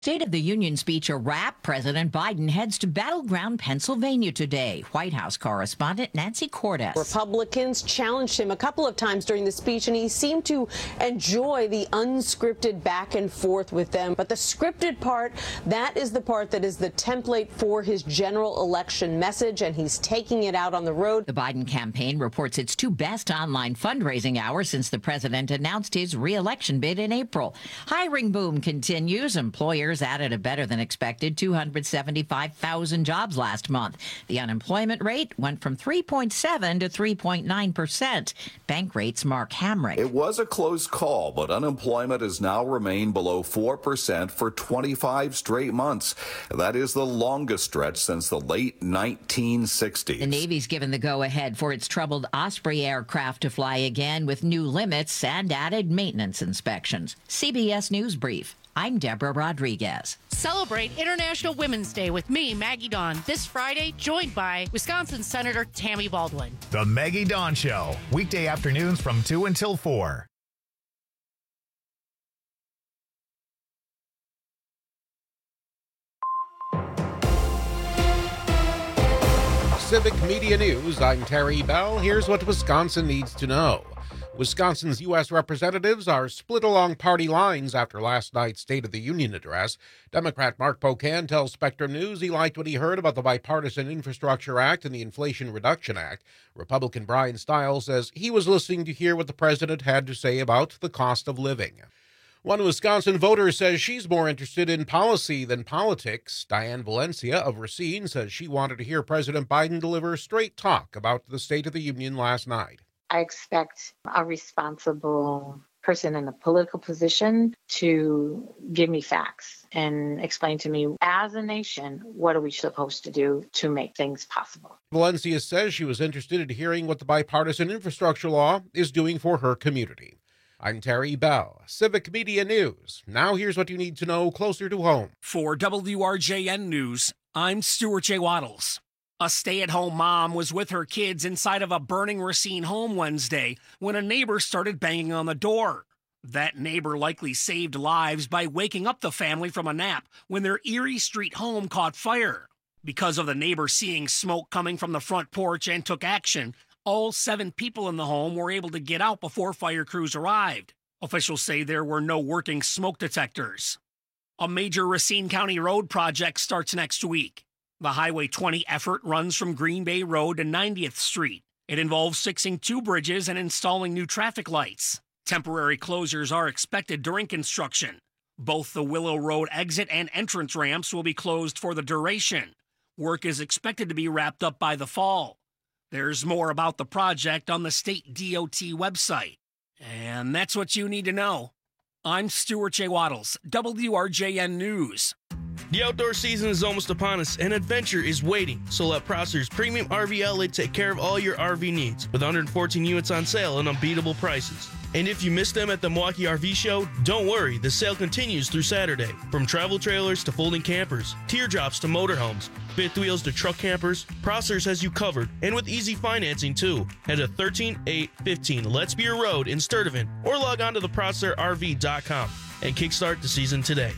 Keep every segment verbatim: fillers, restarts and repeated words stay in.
State of the Union speech a wrap. President Biden heads to battleground Pennsylvania today. White House correspondent Nancy Cordes. Republicans challenged him a couple of times during the speech, and he seemed to enjoy the unscripted back and forth with them. But the scripted part, that is the part that is the template for his general election message, and he's taking it out on the road. The Biden campaign reports its two best online fundraising hours since the president announced his re-election bid in April. Hiring boom continues. Employers added a better than expected two hundred seventy-five thousand jobs last month. The unemployment rate went from three point seven to three point nine percent. Bank rates Mark Hamrick. It was a close call, but unemployment has now remained below four percent for twenty-five straight months. That is the longest stretch since the late nineteen sixties. The Navy's given the go-ahead for its troubled Osprey aircraft to fly again with new limits and added maintenance inspections. C B S News Brief. I'm Deborah Rodriguez. Celebrate International Women's Day with me, Maggie Dawn, this Friday, joined by Wisconsin Senator Tammy Baldwin. The Maggie Dawn Show, weekday afternoons from two until four. Civic Media News, I'm Terry Bell. Here's what Wisconsin needs to know. Wisconsin's U S representatives are split along party lines after last night's State of the Union address. Democrat Mark Pocan tells Spectrum News he liked what he heard about the Bipartisan Infrastructure Act and the Inflation Reduction Act. Republican Brian Stiles says he was listening to hear what the president had to say about the cost of living. One Wisconsin voter says she's more interested in policy than politics. Diane Valencia of Racine says she wanted to hear President Biden deliver straight talk about the State of the Union last night. I expect a responsible person in a political position to give me facts and explain to me, as a nation, what are we supposed to do to make things possible. Valencia says she was interested in hearing what the bipartisan infrastructure law is doing for her community. I'm Terry Bell, Civic Media News. Now here's what you need to know closer to home. For W R J N News, I'm Stuart J. Waddles. A stay-at-home mom was with her kids inside of a burning Racine home Wednesday when a neighbor started banging on the door. That neighbor likely saved lives by waking up the family from a nap when their Erie Street home caught fire. Because of the neighbor seeing smoke coming from the front porch and took action, all seven people in the home were able to get out before fire crews arrived. Officials say there were no working smoke detectors. A major Racine County road project starts next week. The Highway twenty effort runs from Green Bay Road to ninetieth Street. It involves fixing two bridges and installing new traffic lights. Temporary closures are expected during construction. Both the Willow Road exit and entrance ramps will be closed for the duration. Work is expected to be wrapped up by the fall. There's more about the project on the state D O T website. And that's what you need to know. I'm Stuart J. Waddles, W R J N News. The outdoor season is almost upon us, and adventure is waiting. So let Prosser's Premium R V Outlet take care of all your R V needs with one hundred fourteen units on sale and unbeatable prices. And if you missed them at the Milwaukee R V Show, don't worry, the sale continues through Saturday. From travel trailers to folding campers, teardrops to motorhomes, fifth wheels to truck campers, Prosser's has you covered, and with easy financing too. Head to thirteen eight fifteen Let's Beer Road in Sturtevant or log on to the prosser R V dot com and kickstart the season today.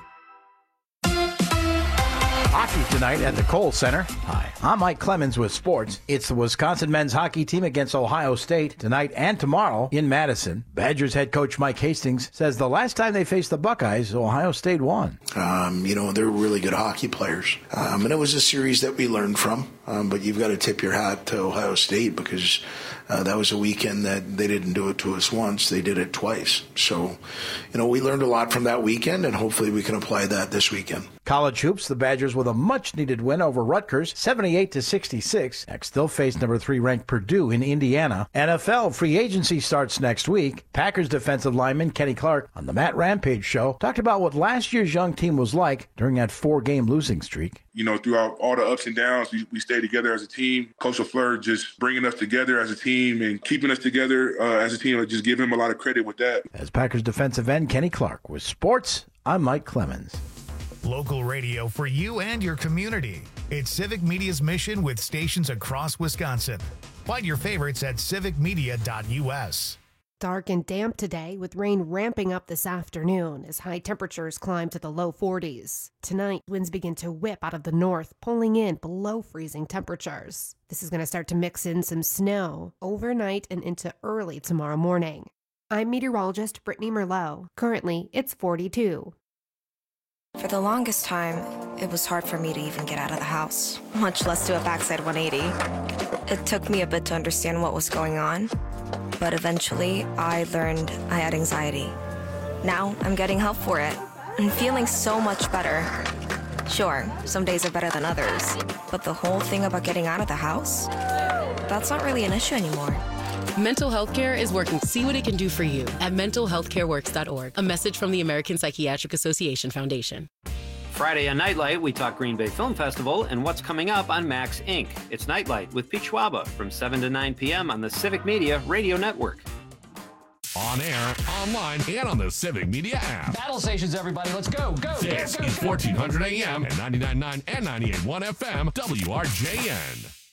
Hockey tonight at the Kohl Center. Hi, I'm Mike Clemens with sports. It's the Wisconsin men's hockey team against Ohio State tonight and tomorrow in Madison. Badgers head coach Mike Hastings says the last time they faced the Buckeyes, Ohio State won. Um, you know, they're really good hockey players. Um, and it was a series that we learned from. Um, but you've got to tip your hat to Ohio State because uh, that was a weekend that they didn't do it to us once. They did it twice. So, you know, we learned a lot from that weekend, and hopefully we can apply that this weekend. College hoops, the Badgers with a much-needed win over Rutgers, seventy-eight to sixty-six. Next, they'll face number three ranked Purdue in Indiana. N F L free agency starts next week. Packers defensive lineman Kenny Clark on the Matt Rampage Show talked about what last year's young team was like during that four-game losing streak. You know, throughout all the ups and downs, we, we stayed together as a team. Coach LaFleur just bringing us together as a team and keeping us together uh, as a team. I just give him a lot of credit with that. As Packers defensive end Kenny Clark with sports, I'm Mike Clemens. Local radio for you and your community. It's Civic Media's mission with stations across Wisconsin. Find your favorites at civic media dot U S. Dark and damp today, with rain ramping up this afternoon as high temperatures climb to the low forties. Tonight, winds begin to whip out of the north, pulling in below freezing temperatures. This is going to start to mix in some snow overnight and into early tomorrow morning. I'm meteorologist Brittany Merlot. Currently, it's forty-two. For the longest time, it was hard for me to even get out of the house, much less do a backside one eighty. It took me a bit to understand what was going on, but eventually I learned I had anxiety. Now I'm getting help for it and feeling so much better. Sure, some days are better than others, but the whole thing about getting out of the house, that's not really an issue anymore. Mental health care is working. See what it can do for you at mental health care works dot org. A message from the American Psychiatric Association Foundation. Friday on Nightlight, we talk Green Bay Film Festival and what's coming up on Max Incorporated. It's Nightlight with Pete Schwaba from seven to nine p.m. on the Civic Media Radio Network. On air, online, and on the Civic Media app. Battle stations, everybody. Let's go, go, This go, go, is go. fourteen hundred A M and ninety-nine point nine and ninety-eight point one F M, W R J N.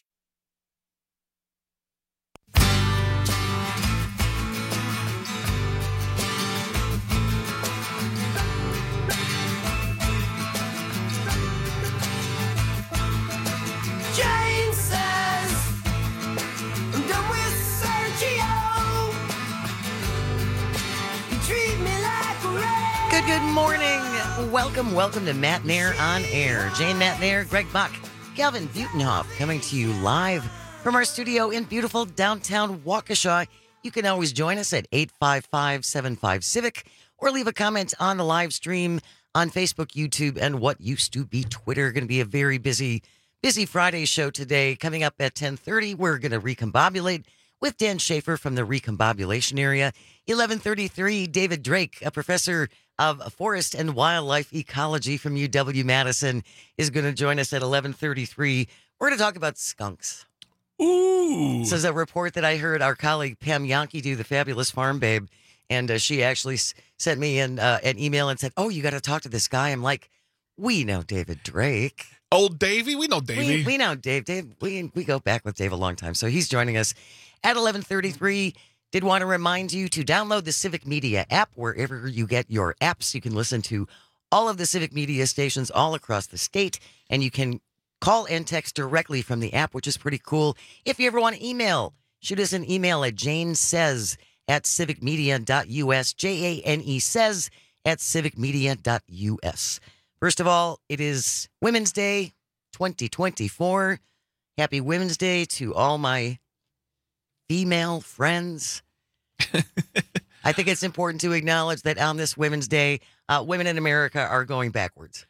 Jane says, I'm done with Sergio. You treat me like a rat. Good, good morning. Welcome, welcome to Matt Nair on Air. Jane Matt Nair, Greg Buck, Calvin Butenhoff coming to you live from our studio in beautiful downtown Waukesha. You can always join us at eight five five, seven five, Civic or leave a comment on the live stream on Facebook, YouTube, and what used to be Twitter. Going to be a very busy Busy Friday show today. Coming up at ten thirty, we're going to recombobulate with Dan Schaefer from the recombobulation area. eleven thirty-three, David Drake, a professor of forest and wildlife ecology from U W-Madison, is going to join us at eleven thirty-three. We're going to talk about skunks. Ooh. This is a report that I heard our colleague Pam Yankee do, the fabulous farm babe, and uh, she actually s- sent me an, uh, an email and said, oh, you got to talk to this guy. I'm like, we know David Drake. Old Davey? We know Davey. We, we know Dave. Dave, we, we go back with Dave a long time. So he's joining us at eleven thirty-three. Did want to remind you to download the Civic Media app wherever you get your apps. You can listen to all of the Civic Media stations all across the state, and you can call and text directly from the app, which is pretty cool. If you ever want to email, shoot us an email at janesays at civicmedia.us, J A N E says at civicmedia.us. First of all, it is Women's Day twenty twenty-four. Happy Women's Day to all my female friends. I think it's important to acknowledge that on this Women's Day, uh, women in America are going backwards.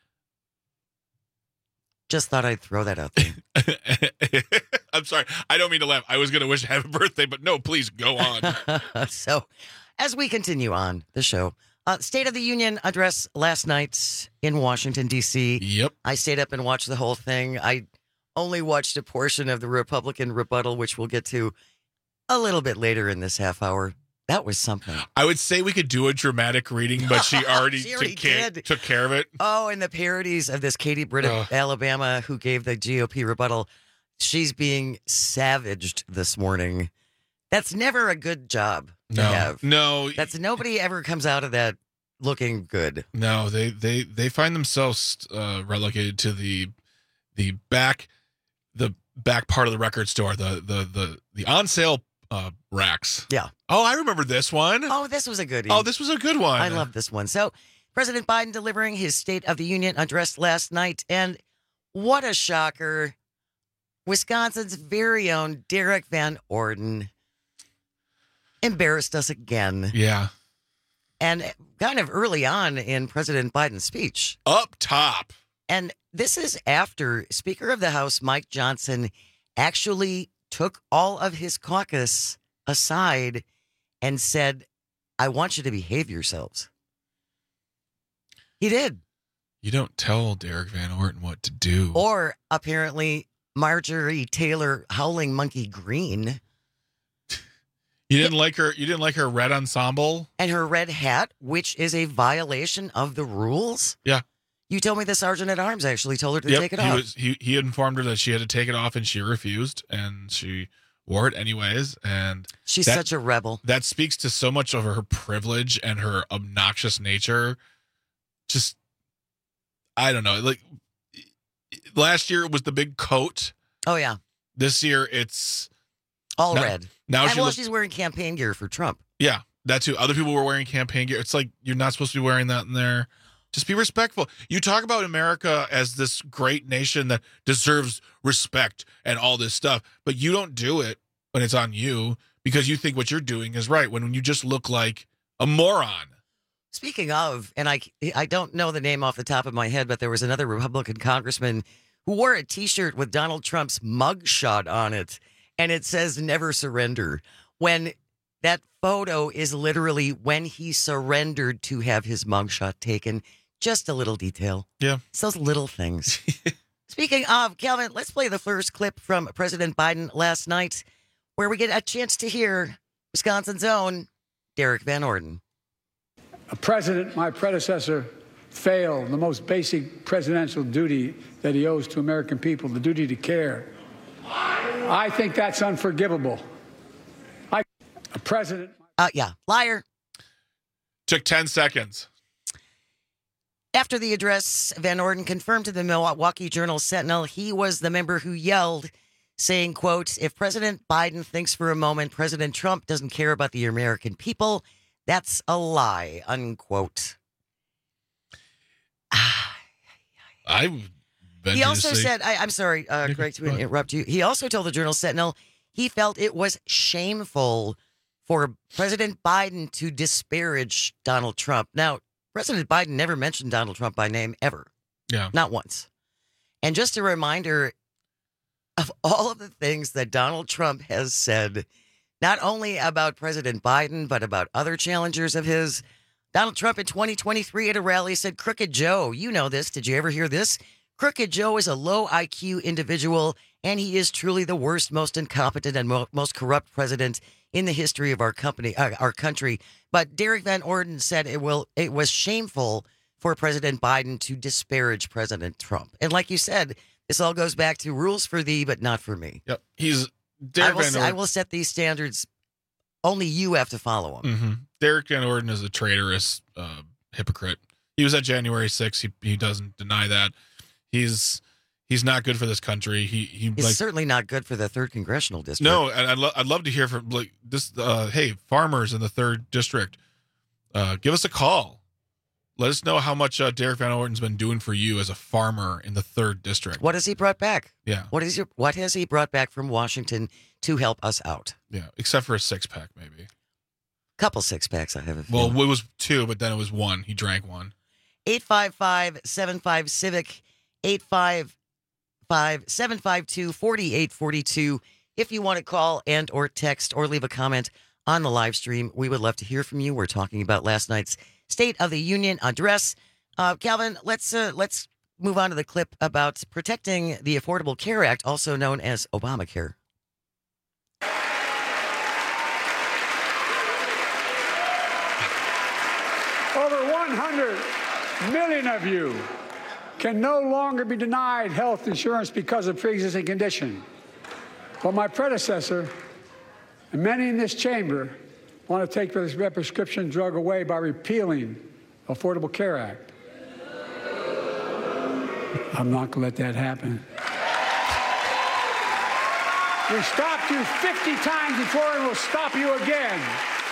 Just thought I'd throw that out there. I'm sorry. I don't mean to laugh. I was going to wish happy birthday, but no, please go on. So, as we continue on the show, Uh, State of the Union address last night in Washington, D C. Yep. I stayed up and watched the whole thing. I only watched a portion of the Republican rebuttal, which we'll get to a little bit later in this half hour. That was something. I would say we could do a dramatic reading, but she already, She already took, care, did. took care of it. Oh, and the parodies of this Katie Britt of Ugh. Alabama, who gave the G O P rebuttal. She's being savaged this morning. That's never a good job to No, have. no. That's nobody ever comes out of that looking good. No, they they they find themselves uh, relegated to the the back the back part of the record store, the the the the on sale uh, racks. Yeah. Oh, I remember this one. Oh, this was a goodie. Oh, this was a good one. I love this one. So, President Biden delivering his State of the Union address last night, and what a shocker. Wisconsin's very own Derek Van Orden embarrassed us again. Yeah. And kind of early on in President Biden's speech. Up top. And this is after Speaker of the House Mike Johnson actually took all of his caucus aside and said, I want you to behave yourselves. He did. You don't tell Derek Van Orton what to do. Or apparently Marjorie Taylor Howling Monkey Green. You didn't like her. You didn't like her red ensemble and her red hat, which is a violation of the rules. Yeah. You told me the sergeant at arms actually told her to Yep, take it he off. Was, he he informed her that she had to take it off, and she refused, and she wore it anyways, and she's that, such a rebel. That speaks to so much of her privilege and her obnoxious nature. Just, I don't know. Like last year it was the big coat. Oh yeah. This year it's all now, red. Now and she well, look, she's wearing campaign gear for Trump. Yeah, that too. Other people were wearing campaign gear. It's like you're not supposed to be wearing that in there. Just be respectful. You talk about America as this great nation that deserves respect and all this stuff, but you don't do it when it's on you because you think what you're doing is right when you just look like a moron. Speaking of, and I, I don't know the name off the top of my head, but there was another Republican congressman who wore a T-shirt with Donald Trump's mugshot on it, and it says never surrender, when that photo is literally when he surrendered to have his mugshot taken. Just a little detail. Yeah. It's those little things. Speaking of, Calvin, let's play the first clip from President Biden last night, where we get a chance to hear Wisconsin's own Derek Van Orden. A president, my predecessor, failed the most basic presidential duty that he owes to American people, the duty to care. I think that's unforgivable. I, a president. Uh, yeah, liar. Took ten seconds. After the address, Van Orden confirmed to the Milwaukee Journal Sentinel he was the member who yelled, saying, quote, if President Biden thinks for a moment President Trump doesn't care about the American people, that's a lie, unquote. I've been He also say- said, I, I'm sorry, uh, Greg, to interrupt you. He also told the Journal Sentinel he felt it was shameful for President Biden to disparage Donald Trump. Now, President Biden never mentioned Donald Trump by name ever. Yeah. Not once. And just a reminder of all of the things that Donald Trump has said, not only about President Biden, but about other challengers of his. Donald Trump in twenty twenty-three at a rally said, Crooked Joe, you know this. Did you ever hear this? Crooked Joe is a low I Q individual, and he is truly the worst, most incompetent, and mo- most corrupt president in the history of our company, uh, our country. But Derek Van Orden said it will. It was shameful for President Biden to disparage President Trump. And like you said, this all goes back to rules for thee, but not for me. Yep. He's Derek I will, Van I Orden. will set these standards. Only you have to follow them. Mm-hmm. Derek Van Orden is a traitorous uh, hypocrite. He was at January sixth. He he doesn't deny that. He's he's not good for this country. He he He's like, certainly not good for the third congressional district. No, and I'd, lo- I'd love to hear from like this. Uh, hey, farmers in the third district, uh, give us a call. Let us know how much uh, Derek Van Orden's been doing for you as a farmer in the third district. What has he brought back? Yeah. What is your, What has he brought back from Washington to help us out? Yeah, except for a six pack, maybe. Couple six packs, I have a Well, feeling. it was two, but then it was one. He drank one. eight five five, seven five, Civic, eight five five, seven five two, four eight four two. If you want to call and or text or leave a comment on the live stream, we would love to hear from you. We're talking about last night's State of the Union address. Uh, Calvin, let's uh, let's move on to the clip about protecting the Affordable Care Act, also known as Obamacare. Over one hundred million of you can no longer be denied health insurance because of pre-existing condition. But my predecessor and many in this chamber want to take this prescription drug away by repealing the Affordable Care Act. I'm not going to let that happen. We stopped you fifty times before and we'll stop you again.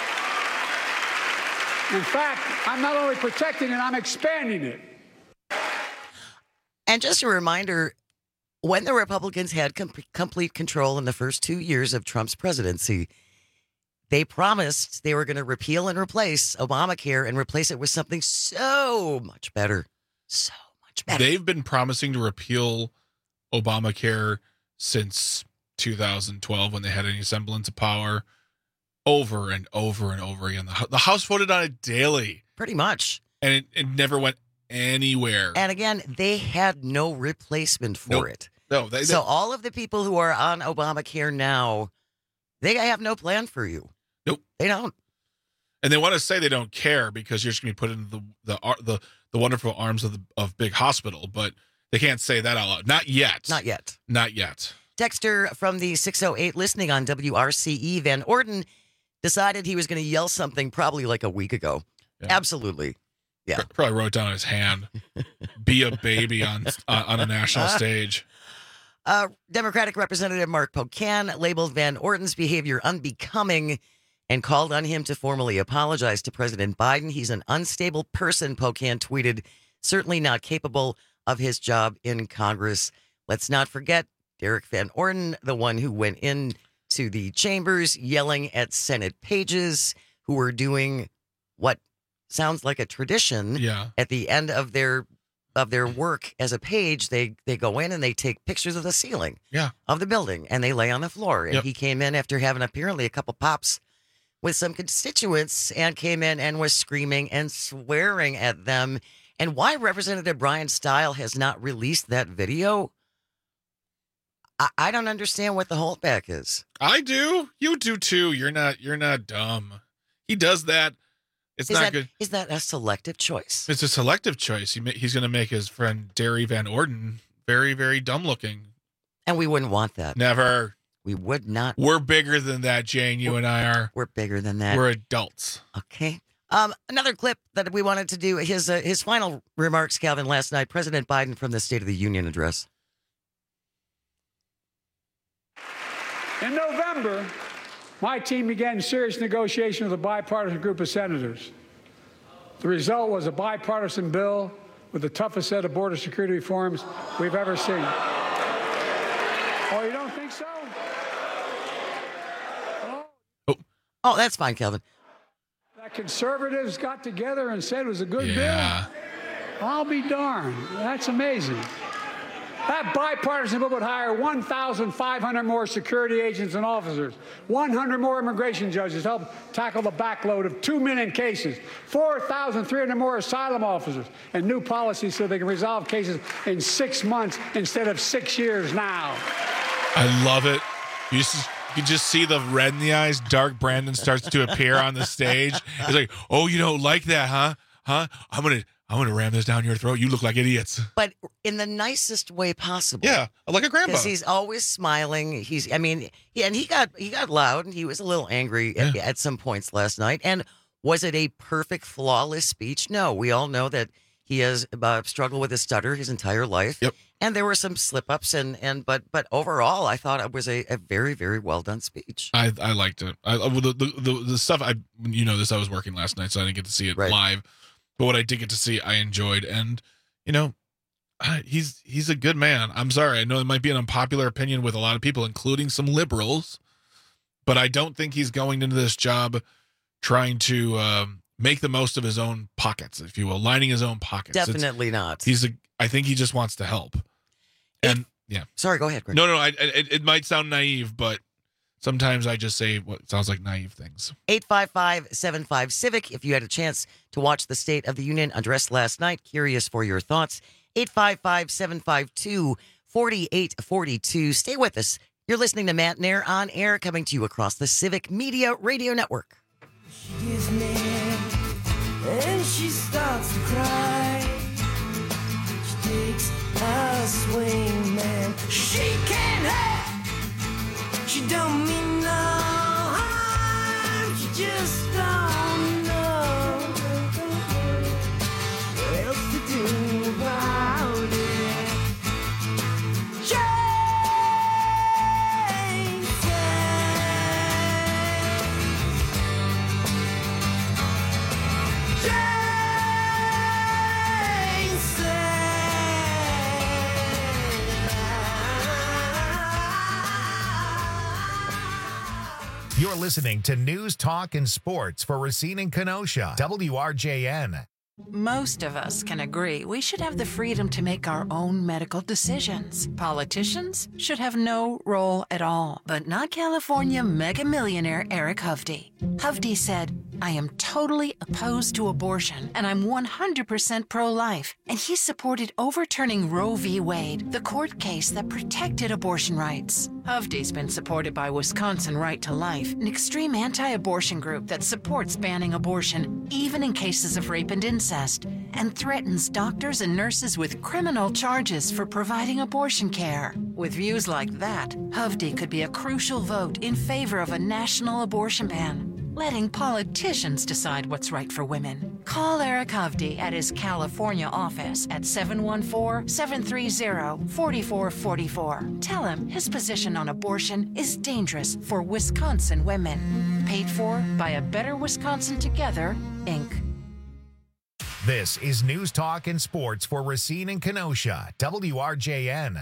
In fact, I'm not only protecting it, I'm expanding it. And just a reminder, when the Republicans had com- complete control in the first two years of Trump's presidency, they promised they were going to repeal and replace Obamacare and replace it with something so much better. So much better. They've been promising to repeal Obamacare since two thousand twelve when they had any semblance of power, over and over and over again. The, the House voted on it daily. Pretty much. And it, it never went anywhere. And again, they had no replacement for Nope. it. No, they, So they- all of the people who are on Obamacare now, they have no plan for you. Nope. They don't. and they want to say they don't care because you're just going to be put into the the ar- the the wonderful arms of the of big hospital, but they can't say that out loud. Not yet. Not yet. Not yet. Dexter from the six oh eight listening on W R C E, Van Orden decided he was going to yell something probably like a week ago. Yeah. Absolutely. Yeah. Probably wrote down his hand. Be a baby on uh, on a national stage. Uh, Democratic Representative Mark Pocan labeled Van Orden's behavior unbecoming and called on him to formally apologize to President Biden. He's an unstable person, Pocan tweeted, certainly not capable of his job in Congress. Let's not forget Derek Van Orden, the one who went in to the chambers yelling at Senate pages who were doing what sounds like a tradition. Yeah. At the end of their of their work as a page, they they go in and they take pictures of the ceiling yeah. of the building and they lay on the floor. And Yep. he came in after having apparently a couple pops with some constituents and came in and was screaming and swearing at them. And why Representative Brian Stile has not released that video, I, I don't understand what the holdback is. I do. You do too. You're not. You're not dumb. He does that. It's is not that, good. Is that a selective choice? It's a selective choice. He ma- he's going to make his friend Derry Van Orden very, very dumb looking. And we wouldn't want that. Never. We would not. We're bigger than that, Jane. You We're- and I are. We're bigger than that. We're adults. Okay. Um, another clip that we wanted to do, his uh, his final remarks, Calvin, last night, President Biden from the State of the Union address. In November, my team began serious negotiation with a bipartisan group of senators. The result was a bipartisan bill with the toughest set of border security reforms we've ever seen. Oh, you don't think so? Oh, oh that's fine, Calvin. That conservatives got together and said it was a good Yeah. bill? I'll be darned. That's amazing. That bipartisan bill would hire one thousand five hundred more security agents and officers, one hundred more immigration judges to help tackle the backload of two million cases, four thousand three hundred more asylum officers, and new policies so they can resolve cases in six months instead of six years now. I love it. You just, you just see the red in the eyes. Dark Brandon starts to appear on the stage. It's like, oh, you don't like that, huh? Huh? I'm gonna, I'm gonna ram this down your throat. You look like idiots. But in the nicest way possible. Yeah, like a grandpa. Because he's always smiling. He's, I mean, yeah, and he got he got loud and he was a little angry at, at some points last night. And was it a perfect, flawless speech? No. We all know that he has uh, struggled with a stutter his entire life. Yep. And there were some slip ups, and and but but overall, I thought it was a, a very very well done speech. I I liked it. I the, the the the stuff I you know this I was working last night, so I didn't get to see it Right. live. But what I did get to see, I enjoyed, and you know, I, he's he's a good man. I'm sorry, I know it might be an unpopular opinion with a lot of people, including some liberals, but I don't think he's going into this job trying to um, make the most of his own pockets, if you will, lining his own pockets. It's- Definitely not. He's a. I think he just wants to help. And yeah, Sorry, go ahead, Greg. no, no, I, it, it might sound naive, but sometimes I just say what sounds like naive things. eight five five, seven five, Civic. If you had a chance to watch the State of the Union address last night, curious for your thoughts. eight five five, seven five two, four eight four two. Stay with us. You're listening to Matt Nair on air, coming to you across the Civic Media Radio Network. Gives me and she starts to cry. She takes a swing, man. She can't help. She don't mean no harm. She just don't know what else to do about it. Jane said, Jane You're listening to News, Talk, and Sports for Racine and Kenosha. W R J N. Most of us can agree we should have the freedom to make our own medical decisions. Politicians should have no role at all, but not California mega millionaire Eric Hovde. Hovde said, I am totally opposed to abortion, and I'm one hundred percent pro-life. And he supported overturning Roe v. Wade, the court case that protected abortion rights. Hovde's been supported by Wisconsin Right to Life, an extreme anti-abortion group that supports banning abortion, even in cases of rape and incest, and threatens doctors and nurses with criminal charges for providing abortion care. With views like that, Hovde could be a crucial vote in favor of a national abortion ban, letting politicians decide what's right for women. Call Eric Hovde at his California office at seven one four, seven three zero, four four four four. Tell him his position on abortion is dangerous for Wisconsin women. Paid for by A Better Wisconsin Together, Incorporated. This is News Talk and Sports for Racine and Kenosha, W R J N.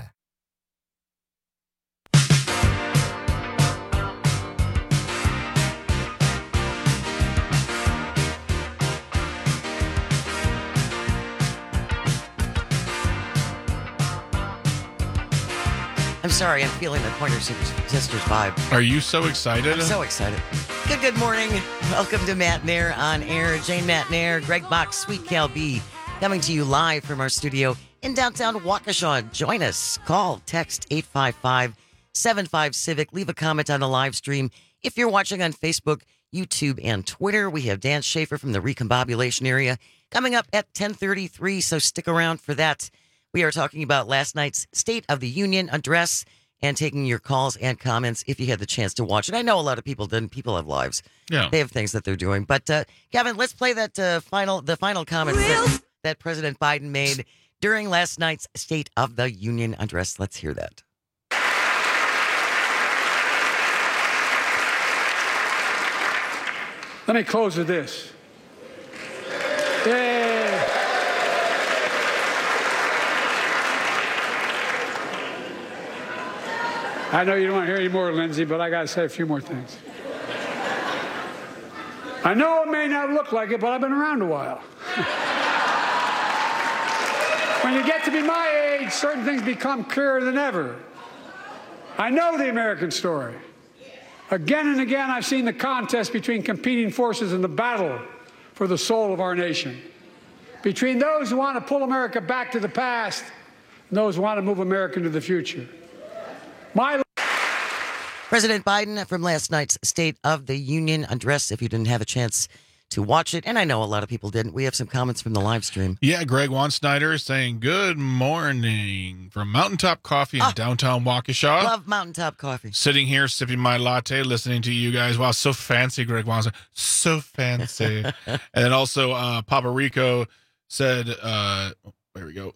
I'm sorry, I'm feeling the Pointer Sisters vibe. Are you so excited? I'm so excited. Good, good morning. Welcome to Matt Nair on air. Jane Matt Nair, Greg Box, Sweet Cal B, coming to you live from our studio in downtown Waukesha. Join us. Call, text eight five five, seven five, Civic. Leave a comment on the live stream. If you're watching on Facebook, YouTube, and Twitter, we have Dan Schaefer from the Recombobulation area coming up at ten thirty-three, so stick around for that. We are talking about last night's State of the Union address and taking your calls and comments if you had the chance to watch it. I know a lot of people didn't. People have lives. Yeah. They have things that they're doing. But, uh, Kevin, let's play that uh, final, the final comments that, that President Biden made during last night's State of the Union address. Let's hear that. Let me close with this. Yeah. I know you don't want to hear any more, Lindsay, but I got to say a few more things. I know it may not look like it, but I've been around a while. When you get to be my age, certain things become clearer than ever. I know the American story. Again and again, I've seen the contest between competing forces in the battle for the soul of our nation. Between those who want to pull America back to the past and those who want to move America into the future. My President Biden from last night's State of the Union address, if you didn't have a chance to watch it, and I know a lot of people didn't. We have some comments from the live stream. Yeah, Greg Wansnyder saying, good morning from Mountaintop Coffee in oh, downtown Waukesha. Love Mountaintop Coffee. Sitting here, sipping my latte, listening to you guys. Wow, so fancy, Greg Wansnyder. So fancy. And then also, uh, Papa Rico said, uh, there we go.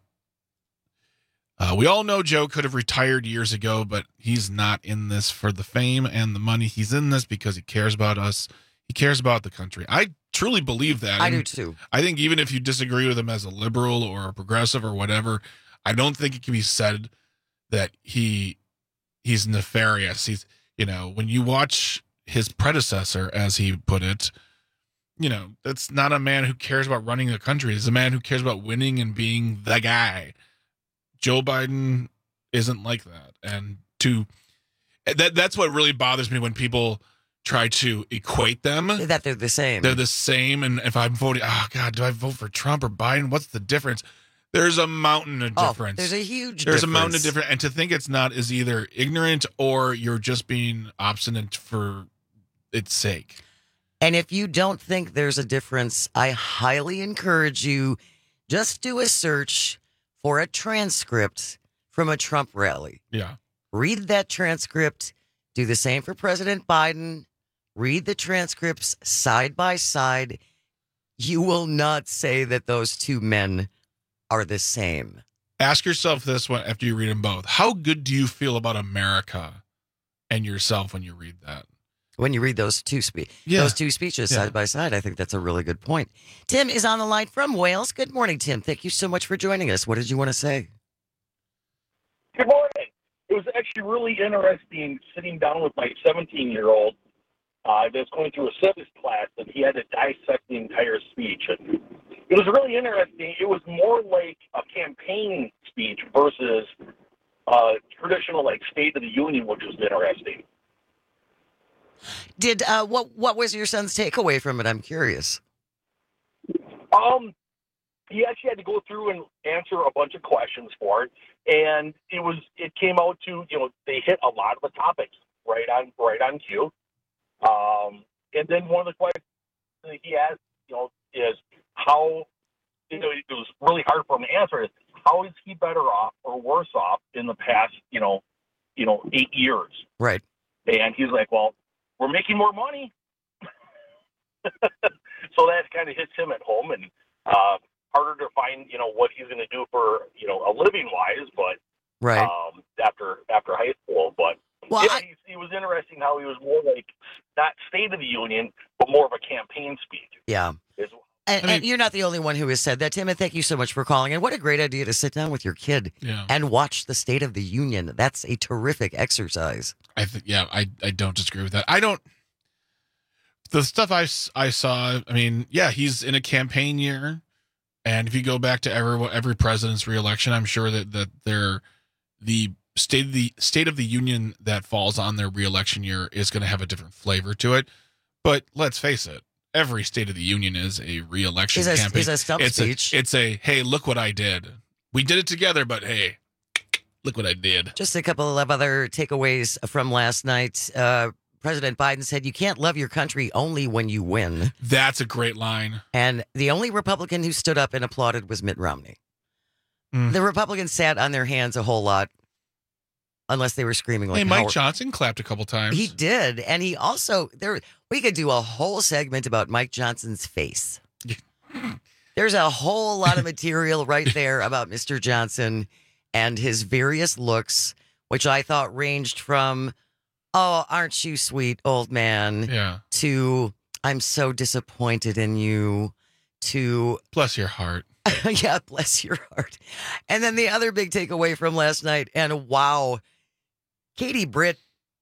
Uh, we all know Joe could have retired years ago, but he's not in this for the fame and the money. He's in this because he cares about us. He cares about the country. I truly believe that. I and do too. I think even if you disagree with him as a liberal or a progressive or whatever, I don't think it can be said that he he's nefarious. He's, you know, when you watch his predecessor, as he put it, you know, that's not a man who cares about running a country. It's a man who cares about winning and being the guy. Joe Biden isn't like that. And to that that's what really bothers me when people try to equate them. That they're the same. They're the same. And if I'm voting, oh, God, do I vote for Trump or Biden? What's the difference? There's a mountain of difference. Oh, there's a huge There's difference. a mountain of difference. And to think it's not is either ignorant or you're just being obstinate for its sake. And if you don't think there's a difference, I highly encourage you just do a search for a transcript from a Trump rally. Yeah. Read that transcript. Do the same for President Biden. Read the transcripts side by side. You will not say that those two men are the same. Ask yourself this one after you read them both. How good do you feel about America and yourself when you read that? When you read those two spe- yeah. those two speeches yeah. side by side, I think that's a really good point. Tim is on the line from Wales. Good morning, Tim. Thank you so much for joining us. What did you want to say? Good morning. It was actually really interesting sitting down with my seventeen-year-old uh, that's going through a civics class, and he had to dissect the entire speech. And it was really interesting. It was more like a campaign speech versus uh, traditional, like, State of the Union, which was interesting. Did uh, what? What was your son's takeaway from it? I'm curious. Um, he actually had to go through and answer a bunch of questions for it, and it was it came out to you know they hit a lot of the topics right on right on cue. Um, and then one of the questions that he asked, you know, is how you know it was really hard for him to answer. Is how is he better off or worse off in the past you know you know eight years? Right. And he's like, well, we're making more money. So that kind of hits him at home, and uh, harder to find, you know, what he's going to do for, you know, a living wise, but right um, after after high school. But well, yeah, I... he, he was interesting how he was more like not State of the Union, but more of a campaign speech. Yeah. Is, And, I mean, and you're not the only one who has said that, Tim, and thank you so much for calling. And what a great idea to sit down with your kid Yeah. and watch the State of the Union. That's a terrific exercise. I think, yeah, I, I don't disagree with that. I don't, the stuff I, s- I saw, I mean, yeah, he's in a campaign year. And if you go back to every, every president's reelection, I'm sure that, that they're, the state of the State of the Union that falls on their reelection year is going to have a different flavor to it. But let's face it. Every State of the Union is a re-election Is a- campaign. is a stump it's speech. A, it's a, hey, look what I did. We did it together, but hey, look what I did. Just a couple of other takeaways from last night. Uh, President Biden said, you can't love your country only when you win. That's a great line. And the only Republican who stood up and applauded was Mitt Romney. Mm. The Republicans sat on their hands a whole lot, unless they were screaming like Hey, Mike Howard. Johnson clapped a couple times. He did, and he also there. We could do a whole segment about Mike Johnson's face. There's a whole lot of material right there about Mister Johnson and his various looks, which I thought ranged from "Oh, aren't you sweet, old man?" Yeah. to "I'm so disappointed in you," to bless your heart. Yeah, bless your heart. And then the other big takeaway from last night, and wow, Katie Britt,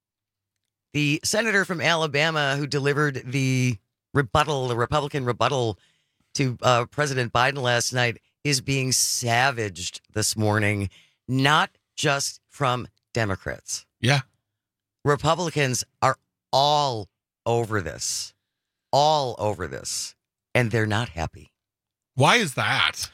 the senator from Alabama who delivered the rebuttal, the Republican rebuttal to uh, President Biden last night, is being savaged this morning, not just from Democrats. Yeah. Republicans are all over this, all over this, and they're not happy. Why is that?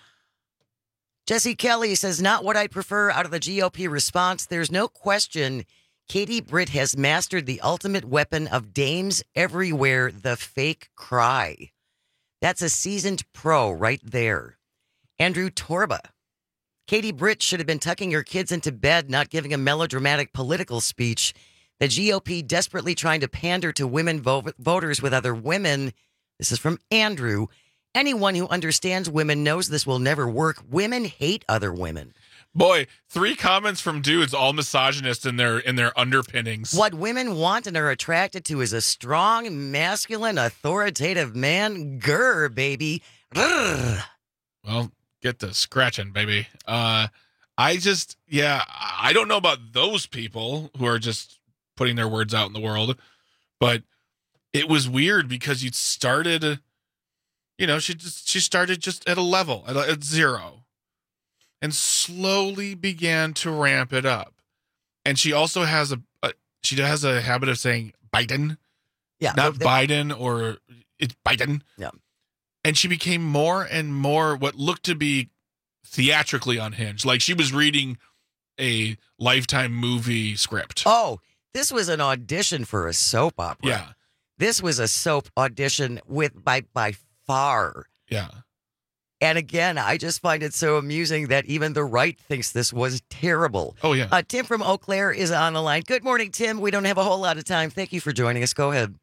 Jesse Kelly says, not what I prefer out of the G O P response. There's no question Katie Britt has mastered the ultimate weapon of dames everywhere, the fake cry. That's a seasoned pro right there. Andrew Torba. Katie Britt should have been tucking her kids into bed, not giving a melodramatic political speech. The G O P desperately trying to pander to women vo- voters with other women. This is from Andrew. Anyone who understands women knows this will never work. Women hate other women. Boy, three comments from dudes, all misogynist in their in their underpinnings. What women want and are attracted to is a strong, masculine, authoritative man. Grr, baby. Grr. Well, get the scratching, baby. Uh, I just, yeah, I don't know about those people who are just putting their words out in the world, but it was weird because you started, you know, she just she started just at a level, at, a, at zero, and slowly began to ramp it up. And she also has a, a she has a habit of saying Biden, yeah, not Biden, or it's Biden. Yeah. And she became more and more what looked to be theatrically unhinged. Like she was reading a Lifetime movie script. Oh, this was an audition for a soap opera. Yeah. This was a soap audition with by by far. Yeah. And again, I just find it so amusing that even the right thinks this was terrible. Oh, yeah. Uh, Tim from Eau Claire is on the line. Good morning, Tim. We don't have a whole lot of time. Thank you for joining us. Go ahead.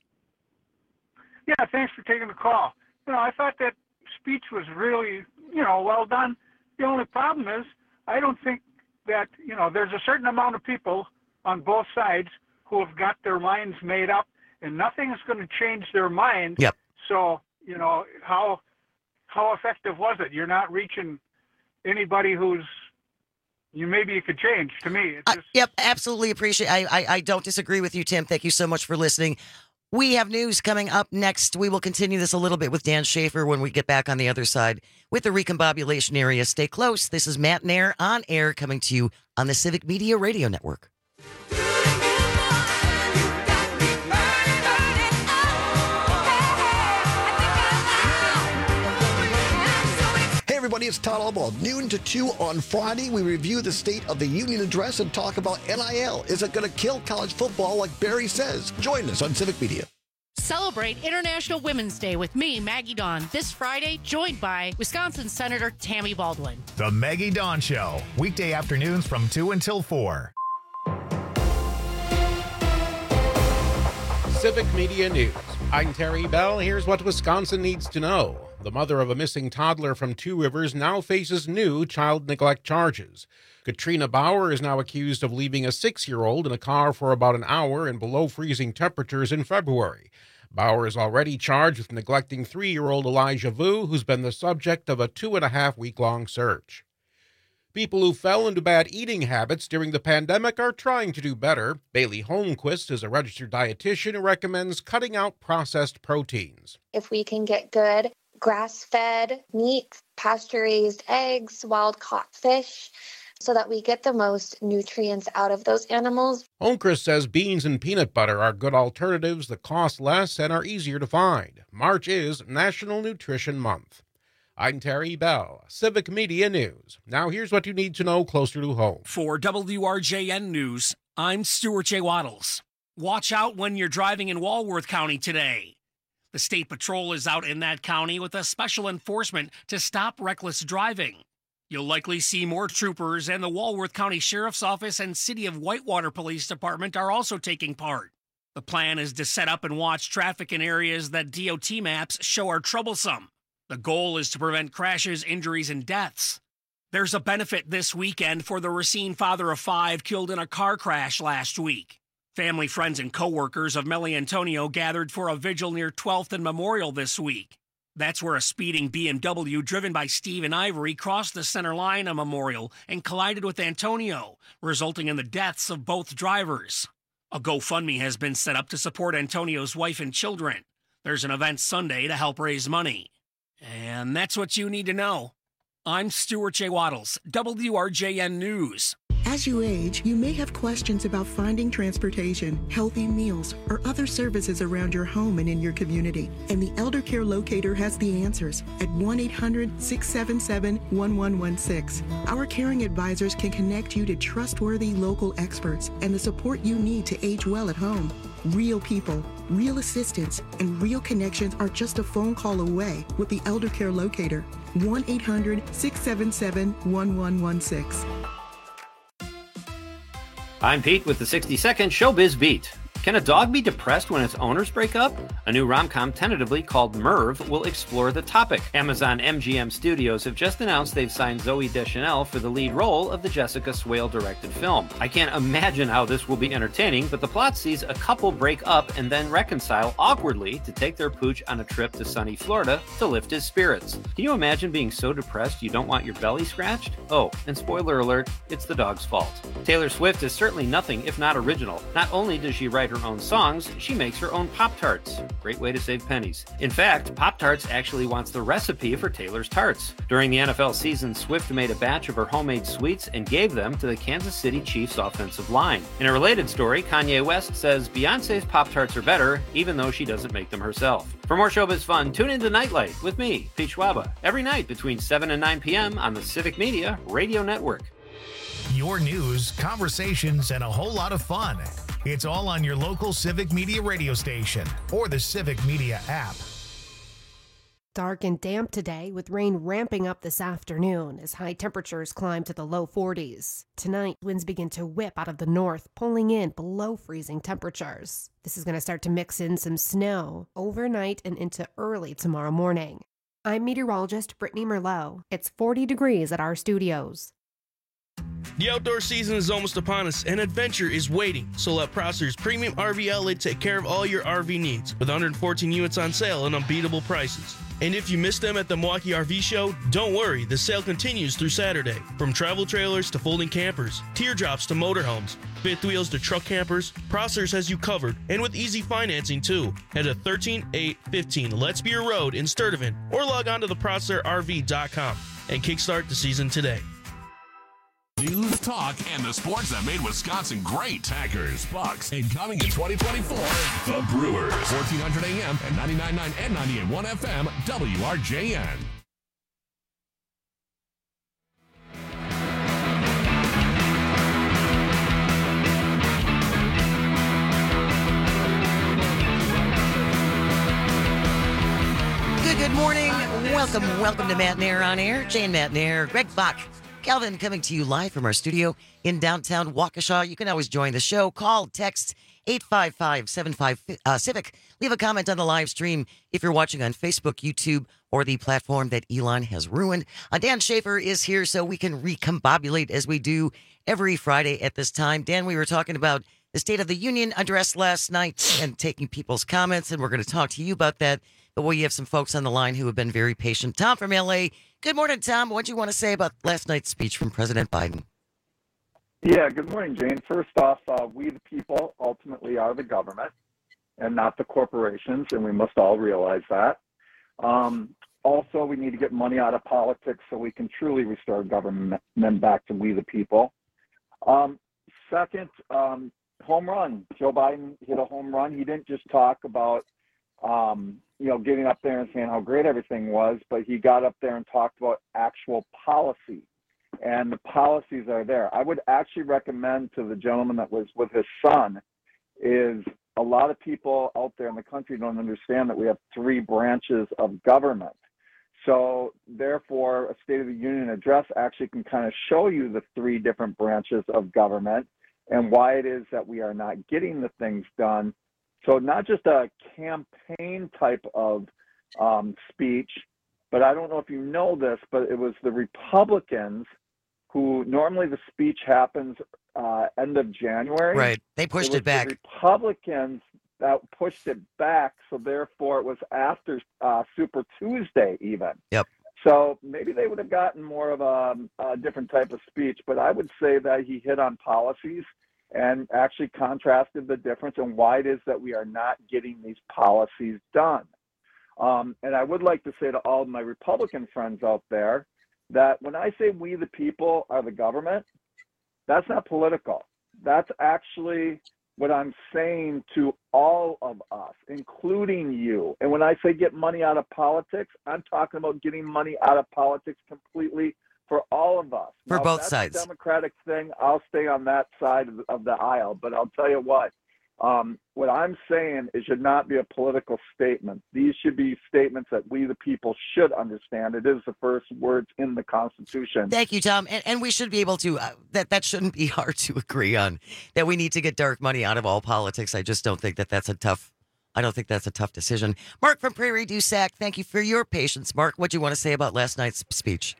Yeah, thanks for taking the call. You know, I thought that speech was really, you know, well done. The only problem is I don't think that, you know, there's a certain amount of people on both sides who have got their minds made up, and nothing is going to change their mind. Yep. So, you know, how how effective was it? You're not reaching anybody who's you maybe you could change. To me, it's just, uh, yep, absolutely appreciate. I, I I don't disagree with you, Tim. Thank you so much for listening. We have news coming up next. We will continue this a little bit with Dan Schaefer when we get back on the other side with the recombobulation area. Stay close. This is Matt Nair on air coming to you on the Civic Media Radio Network. everybody. It's Todd Albaugh. Noon to two on Friday, we review the State of the Union address and talk about N I L. Is it going to kill college football like Barry says? Join us on Civic Media. Celebrate International Women's Day with me, Maggie Dawn, this Friday, joined by Wisconsin Senator Tammy Baldwin. The Maggie Dawn Show, weekday afternoons from two until four. Civic Media News. I'm Terry Bell. Here's what Wisconsin needs to know. The mother of a missing toddler from Two Rivers now faces new child neglect charges. Katrina Bauer is now accused of leaving a six-year-old in a car for about an hour in below freezing temperatures in February. Bauer is already charged with neglecting three-year-old Elijah Vu, who's been the subject of a two-and-a-half-week-long search. People who fell into bad eating habits during the pandemic are trying to do better. Bailey Holmquist is a registered dietitian who recommends cutting out processed proteins. If we can get good grass-fed meat, pasture-raised eggs, wild-caught fish, so that we get the most nutrients out of those animals. Holmquist says beans and peanut butter are good alternatives that cost less and are easier to find. March is National Nutrition Month. I'm Terry Bell, Civic Media News. Now here's what you need to know closer to home. For W R J N News, I'm Stuart J. Waddles. Watch out when you're driving in Walworth County today. The State Patrol is out in that county with a special enforcement to stop reckless driving. You'll likely see more troopers, and the Walworth County Sheriff's Office and City of Whitewater Police Department are also taking part. The plan is to set up and watch traffic in areas that D O T maps show are troublesome. The goal is to prevent crashes, injuries, and deaths. There's a benefit this weekend for the Racine father of five killed in a car crash last week. Family, friends, and co-workers of Melly Antonio gathered for a vigil near twelfth and Memorial this week. That's where a speeding B M W driven by Stephen Ivory crossed the center line on Memorial and collided with Antonio, resulting in the deaths of both drivers. A GoFundMe has been set up to support Antonio's wife and children. There's an event Sunday to help raise money. And that's what you need to know. I'm Stuart J. Waddles, W R J N News. As you age, you may have questions about finding transportation, healthy meals, or other services around your home and in your community. And the Elder Care Locator has the answers at one eight hundred, six seven seven, one one one six. Our caring advisors can connect you to trustworthy local experts and the support you need to age well at home. Real people, real assistance, and real connections are just a phone call away with the Elder Care Locator. one eight hundred, six seven seven, one one one six. I'm Pete with the sixty second Showbiz Beat. Can a dog be depressed when its owners break up? A new rom-com tentatively called Merv will explore the topic. Amazon M G M Studios have just announced they've signed Zooey Deschanel for the lead role of the Jessica Swale-directed film. I can't imagine how this will be entertaining, but the plot sees a couple break up and then reconcile awkwardly to take their pooch on a trip to sunny Florida to lift his spirits. Can you imagine being so depressed you don't want your belly scratched? Oh, and spoiler alert, it's the dog's fault. Taylor Swift is certainly nothing if not original. Not only does she write her own songs, she makes her own Pop-Tarts. Great way to save pennies. In fact, Pop-Tarts actually wants the recipe for Taylor's tarts. During the N F L season, Swift made a batch of her homemade sweets and gave them to the Kansas City Chiefs offensive line. In a related story, Kanye West says Beyonce's Pop-Tarts are better, even though she doesn't make them herself. For more showbiz fun, tune in to Nightlight with me, Pete Schwaba, every night between seven and nine p.m. on the Civic Media Radio Network. Your news, conversations, and a whole lot of fun. It's all on your local Civic Media radio station or the Civic Media app. Dark and damp today, with rain ramping up this afternoon as high temperatures climb to the low forties. Tonight, winds begin to whip out of the north, pulling in below freezing temperatures. This is going to start to mix in some snow overnight and into early tomorrow morning. I'm meteorologist Brittany Merlot. It's forty degrees at our studios. The outdoor season is almost upon us, and adventure is waiting. So let Prosser's Premium R V Outlet take care of all your R V needs, with one hundred fourteen units on sale and unbeatable prices. And if you missed them at the Milwaukee R V Show, don't worry, the sale continues through Saturday. From travel trailers to folding campers, teardrops to motorhomes, fifth wheels to truck campers, Prosser's has you covered, and with easy financing too. Head to thirteen eight fifteen Let's Beer Road in Sturtevant, or log on to the prosser R V dot com and kickstart the season today. News, talk, and the sports that made Wisconsin great. Packers, Bucks, and coming in twenty twenty-four, the Brewers. fourteen hundred A M and ninety-nine point nine and ninety-eight point one F M, W R J N. Good morning. Welcome, welcome to Matt and Air on Air. Jane, Matt and Air, Greg Bach, Calvin coming to you live from our studio in downtown Waukesha. You can always join the show. Call, text eight five five, seven five uh, Civic. Leave a comment on the live stream if you're watching on Facebook, YouTube, or the platform that Elon has ruined. Uh, Dan Schaefer is here so we can recombobulate as we do every Friday at this time. Dan, we were talking about the State of the Union address last night and taking people's comments, and we're going to talk to you about that. But we have some folks on the line who have been very patient. Tom from L A. Good morning, Tom. What do you want to say about last night's speech from President Biden? Yeah, good morning, Jane. First off, uh, we the people ultimately are the government and not the corporations, and we must all realize that. Um, also, we need to get money out of politics so we can truly restore government back to we the people. Um, second, um, home run. Joe Biden hit a home run. He didn't just talk about um, you know, getting up there and saying how great everything was, but he got up there and talked about actual policy. And the policies are there. I would actually recommend to the gentleman that was with his son is a lot of people out there in the country don't understand that we have three branches of government. So therefore, a State of the Union address actually can kind of show you the three different branches of government and why it is that we are not getting the things done. So not just a campaign type of um, speech, but I don't know if you know this, but it was the Republicans who normally the speech happens uh, end of January. Right. They pushed it, it back. The Republicans that pushed it back, so therefore it was after uh, Super Tuesday even. Yep. So maybe they would have gotten more of a, a different type of speech, but I would say that he hit on policies and actually contrasted the difference and why it is that we are not getting these policies done. Um, and I would like to say to all of my Republican friends out there that when I say we the people are the government, that's not political. That's actually what I'm saying to all of us, including you. And when I say get money out of politics, I'm talking about getting money out of politics completely for all of us. For now, both if that's sides. A Democratic thing, I'll stay on that side of the, of the aisle. But I'll tell you what, um, what I'm saying it should not be a political statement. These should be statements that we, the people, should understand. It is the first words in the Constitution. Thank you, Tom. And, and we should be able to, uh, that, that shouldn't be hard to agree on, that we need to get dark money out of all politics. I just don't think that that's a tough, I don't think that's a tough decision. Mark from Prairie du Sac, thank you for your patience. Mark, what do you want to say about last night's speech?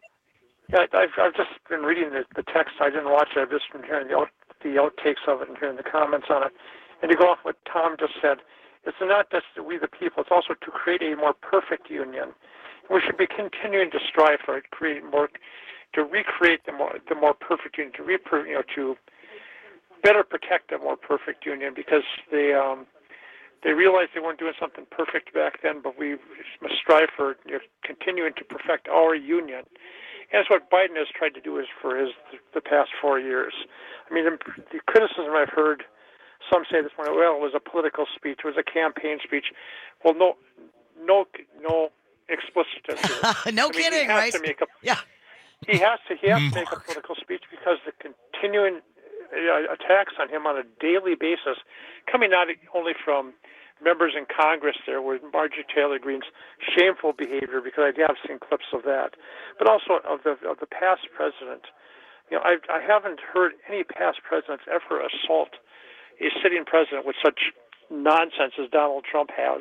Yeah, I've, I've just been reading the, the text. I didn't watch it. I've just been hearing the, out, the outtakes of it and hearing the comments on it. And to go off what Tom just said, it's not just we the people, it's also to create a more perfect union. We should be continuing to strive for it, create more, to recreate the more the more perfect union, to re, you know, to better protect a more perfect union, because they um, they realized they weren't doing something perfect back then, but we must strive for, you know, continuing to perfect our union. And that's what Biden has tried to do is for his the past four years. I mean, the, the criticism I've heard, some say this morning, well, it was a political speech, it was a campaign speech. Well, no, no, no explicitness here. no I mean, kidding, he has right? To make a, yeah. He has to. He has to make a political speech because the continuing uh, attacks on him on a daily basis, coming not only from members in Congress there with Marjorie Taylor Greene's shameful behavior, because I have seen clips of that, but also of the of the past president. You know, I I haven't heard any past presidents ever assault a sitting president with such nonsense as Donald Trump has.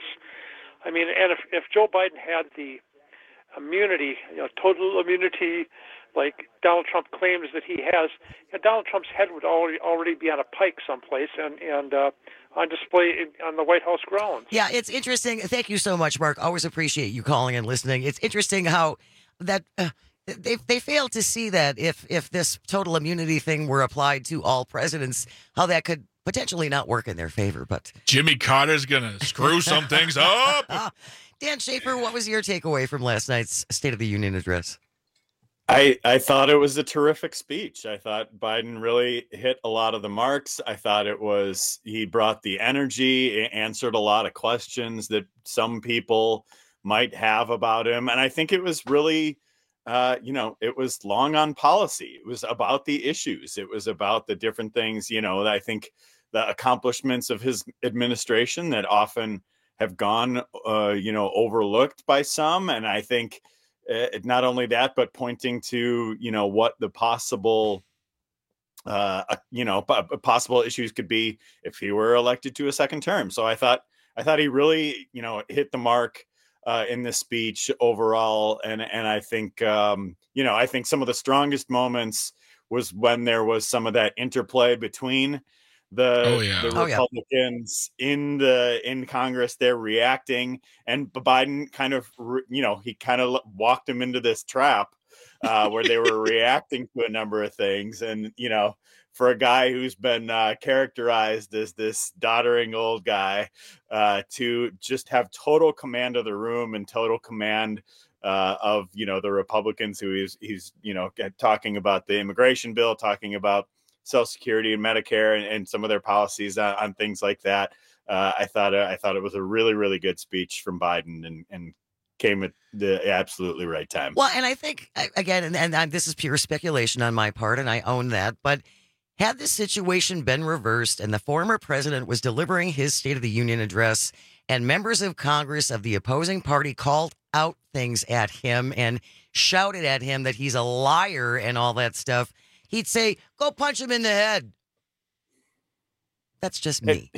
I mean, and if if Joe Biden had the immunity, you know, total immunity, like Donald Trump claims that he has, you know, Donald Trump's head would already already be on a pike someplace and and uh, on display in, on the White House grounds. Yeah, it's interesting. Thank you so much, Mark. Always appreciate you calling and listening. It's interesting how that uh, they they fail to see that if if this total immunity thing were applied to all presidents, how that could potentially not work in their favor. But Jimmy Carter's gonna screw some things up. Dan Schaefer, what was your takeaway from last night's State of the Union address? I, I thought it was a terrific speech. I thought Biden really hit a lot of the marks. I thought it was, he brought the energy, answered a lot of questions that some people might have about him. And I think it was really, uh, you know, it was long on policy. It was about the issues. It was about the different things, you know, I think the accomplishments of his administration that often have gone, uh, you know, overlooked by some. And I think uh, not only that, but pointing to, you know, what the possible, uh, you know, p- possible issues could be if he were elected to a second term. So I thought, I thought he really, you know, hit the mark uh, in this speech overall. And, and I think, um, you know, I think some of the strongest moments was when there was some of that interplay between the, oh, yeah. the Oh, Republicans yeah. in the in Congress. They're reacting, and Biden kind of, you know, he kind of walked him into this trap uh, where they were reacting to a number of things. And, you know, for a guy who's been uh, characterized as this doddering old guy, uh, to just have total command of the room and total command Uh, of, you know, the Republicans who he's, he's, you know, talking about the immigration bill, talking about Social Security and Medicare and, and some of their policies on, on things like that. Uh, I thought I thought it was a really, really good speech from Biden and, and came at the absolutely right time. Well, and I think, again, and, and, and this is pure speculation on my part, and I own that, but had this situation been reversed and the former president was delivering his State of the Union address and members of Congress of the opposing party called out things at him and shouted at him that he's a liar and all that stuff, he'd say, go punch him in the head. That's just me.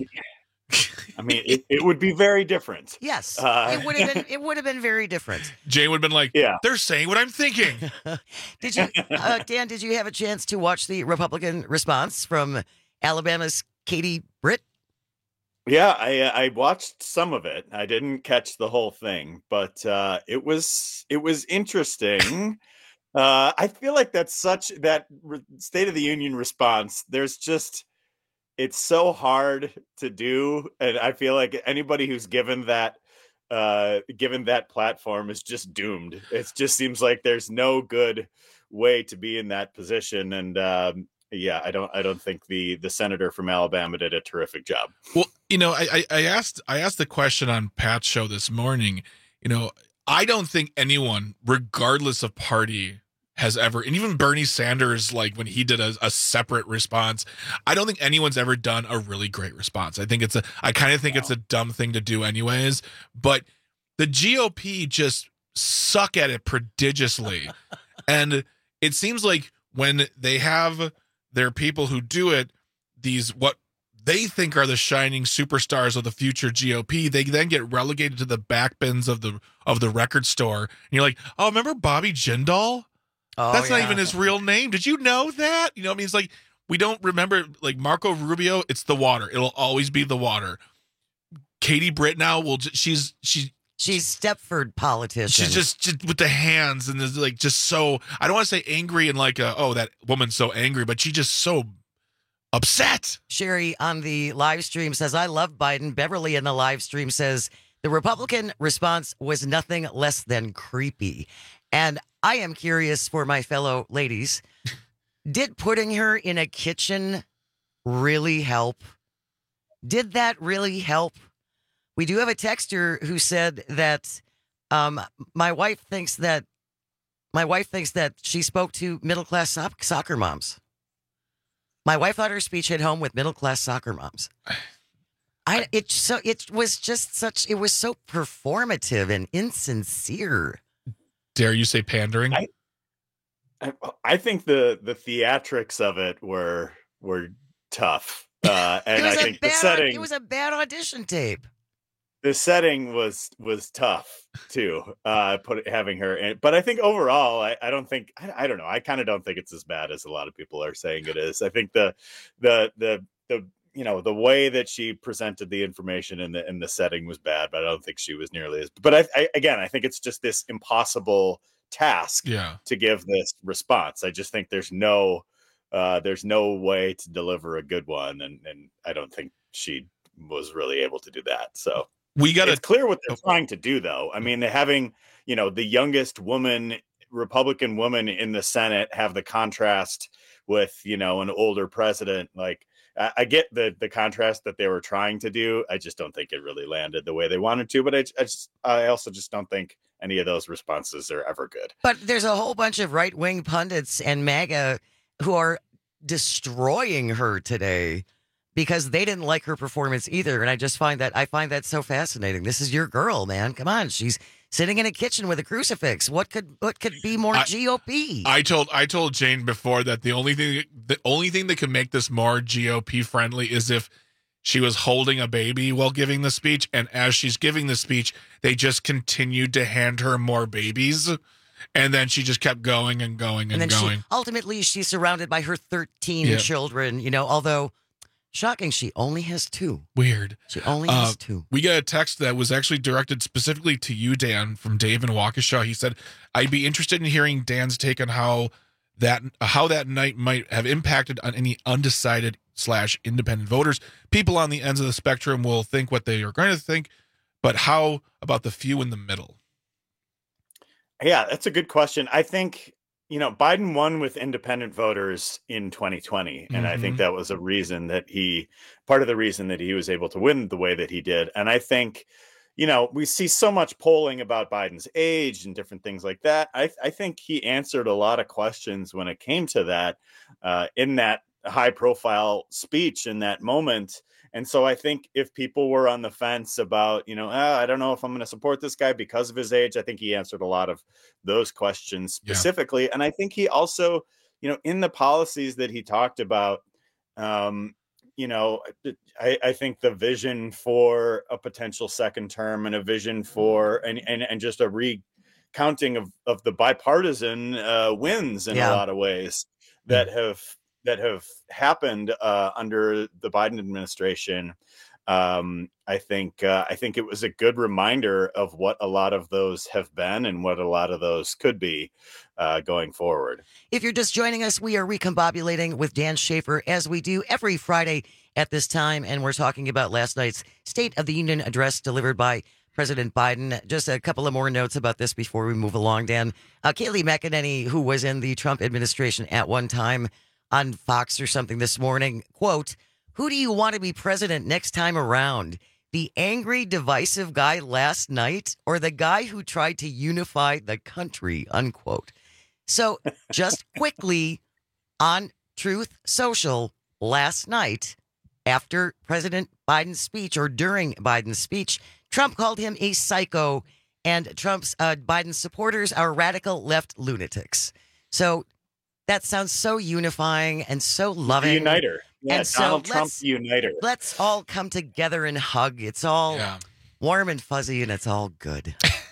I mean, it, it would be very different. Yes, uh, it would have been. It would have been very different. Jane would have been like, "Yeah, they're saying what I'm thinking." Did you, uh, Dan? Did you have a chance to watch the Republican response from Alabama's Katie Britt? Yeah, I I watched some of it. I didn't catch the whole thing, but uh, it was it was interesting. uh, I feel like that's such that re- State of the Union response. There's just it's so hard to do, and I feel like anybody who's given that uh, given that platform is just doomed. It just seems like there's no good way to be in that position, and. Um, Yeah, I don't. I don't think the the senator from Alabama did a terrific job. Well, you know, I, I asked I asked the question on Pat's show this morning. You know, I don't think anyone, regardless of party, has ever, and even Bernie Sanders, like when he did a, a separate response, I don't think anyone's ever done a really great response. I think it's a. I kind of think no. it's a dumb thing to do, anyways. But the G O P just suck at it prodigiously, and it seems like when they have. There are people who do it, these what they think are the shining superstars of the future G O P. They then get relegated to the back bins of the of the record store. And you're like, oh, remember Bobby Jindal? Oh, That's yeah. not even his real name. Did you know that? You know, I mean, it's like we don't remember like Marco Rubio. It's the water. It'll always be the water. Katie Britt now will. She's she's. She's Stepford politician. She's just, just with the hands and like just so I don't want to say angry and like a, oh that woman's so angry, but she just so upset. Sherry on the live stream says I love Biden. Beverly in the live stream says the Republican response was nothing less than creepy. And I am curious for my fellow ladies, did putting her in a kitchen really help? Did that really help? We do have a texter who said that um, my wife thinks that my wife thinks that she spoke to middle class so- soccer moms. My wife thought her speech hit home with middle class soccer moms. I it so it was just such it was so performative and insincere. Dare you say pandering? I, I, I think the the theatrics of it were were tough, uh, and I think bad, the setting it was a bad audition tape. The setting was was tough too. Uh, put having her in, but I think overall, I, I don't think I, I don't know. I kind of don't think it's as bad as a lot of people are saying it is. I think the the the the you know the way that she presented the information in the in the setting was bad, but I don't think she was nearly as. But I, I again, I think it's just this impossible task yeah. to give this response. I just think there's no uh, there's no way to deliver a good one, and and I don't think she was really able to do that. So. We got It's clear what they're trying to do, though. I mean, having, you know, the youngest woman, Republican woman in the Senate have the contrast with, you know, an older president. Like, I, I get the the contrast that they were trying to do. I just don't think it really landed the way they wanted to. But I, I just, I also just don't think any of those responses are ever good. But there's a whole bunch of right wing pundits and MAGA who are destroying her today. because they didn't like her performance either. And I just find that I find that so fascinating. This is your girl, man. Come on, she's sitting in a kitchen with a crucifix. What could what could be more I, G O P? I told I told Jane before that the only thing the only thing that could make this more G O P friendly is if she was holding a baby while giving the speech, and as she's giving the speech, they just continued to hand her more babies, and then she just kept going and going and, and then going. She, ultimately, she's surrounded by her thirteen Yeah. children. You know, although shocking, she only has two. Weird. She only Uh, has two. We got a text that was actually directed specifically to you, Dan, from Dave in Waukesha. He said, "I'd be interested in hearing Dan's take on how that how that night might have impacted on any undecided slash independent voters. People on the ends of the spectrum will think what they are going to think, but how about the few in the middle?" Yeah, that's a good question. I think, you know, Biden won with independent voters in twenty twenty. And I think Mhm. that was a reason that he, part of the reason that he was able to win the way that he did. And I think, you know, we see so much polling about Biden's age and different things like that. I, I think he answered a lot of questions when it came to that uh, in that high profile speech in that moment. And so I think if people were on the fence about, you know, ah, I don't know if I'm going to support this guy because of his age, I think he answered a lot of those questions specifically. Yeah. And I think he also, you know, in the policies that he talked about, um, you know, I, I think the vision for a potential second term and a vision for and and, and just a recounting of, of the bipartisan uh, wins in Yeah. a lot of ways that have that have happened uh, under the Biden administration. Um, I think uh, I think it was a good reminder of what a lot of those have been and what a lot of those could be uh, going forward. If you're just joining us, we are recombobulating with Dan Schaefer as we do every Friday at this time, and we're talking about last night's State of the Union address delivered by President Biden. Just a couple of more notes about this before we move along, Dan. Uh, Kayleigh McEnany, who was in the Trump administration at one time on Fox or something this morning, quote, "Who do you want to be president next time around? The angry, divisive guy last night or the guy who tried to unify the country," unquote. So just quickly on Truth Social last night, after President Biden's speech or during Biden's speech, Trump called him a psycho, and Trump's uh, Biden supporters are radical left lunatics. So that sounds so unifying and so loving. The uniter. Yeah, and so Donald Trump let's- uniter. Let's all come together and hug. It's all Yeah. warm and fuzzy, and it's all good.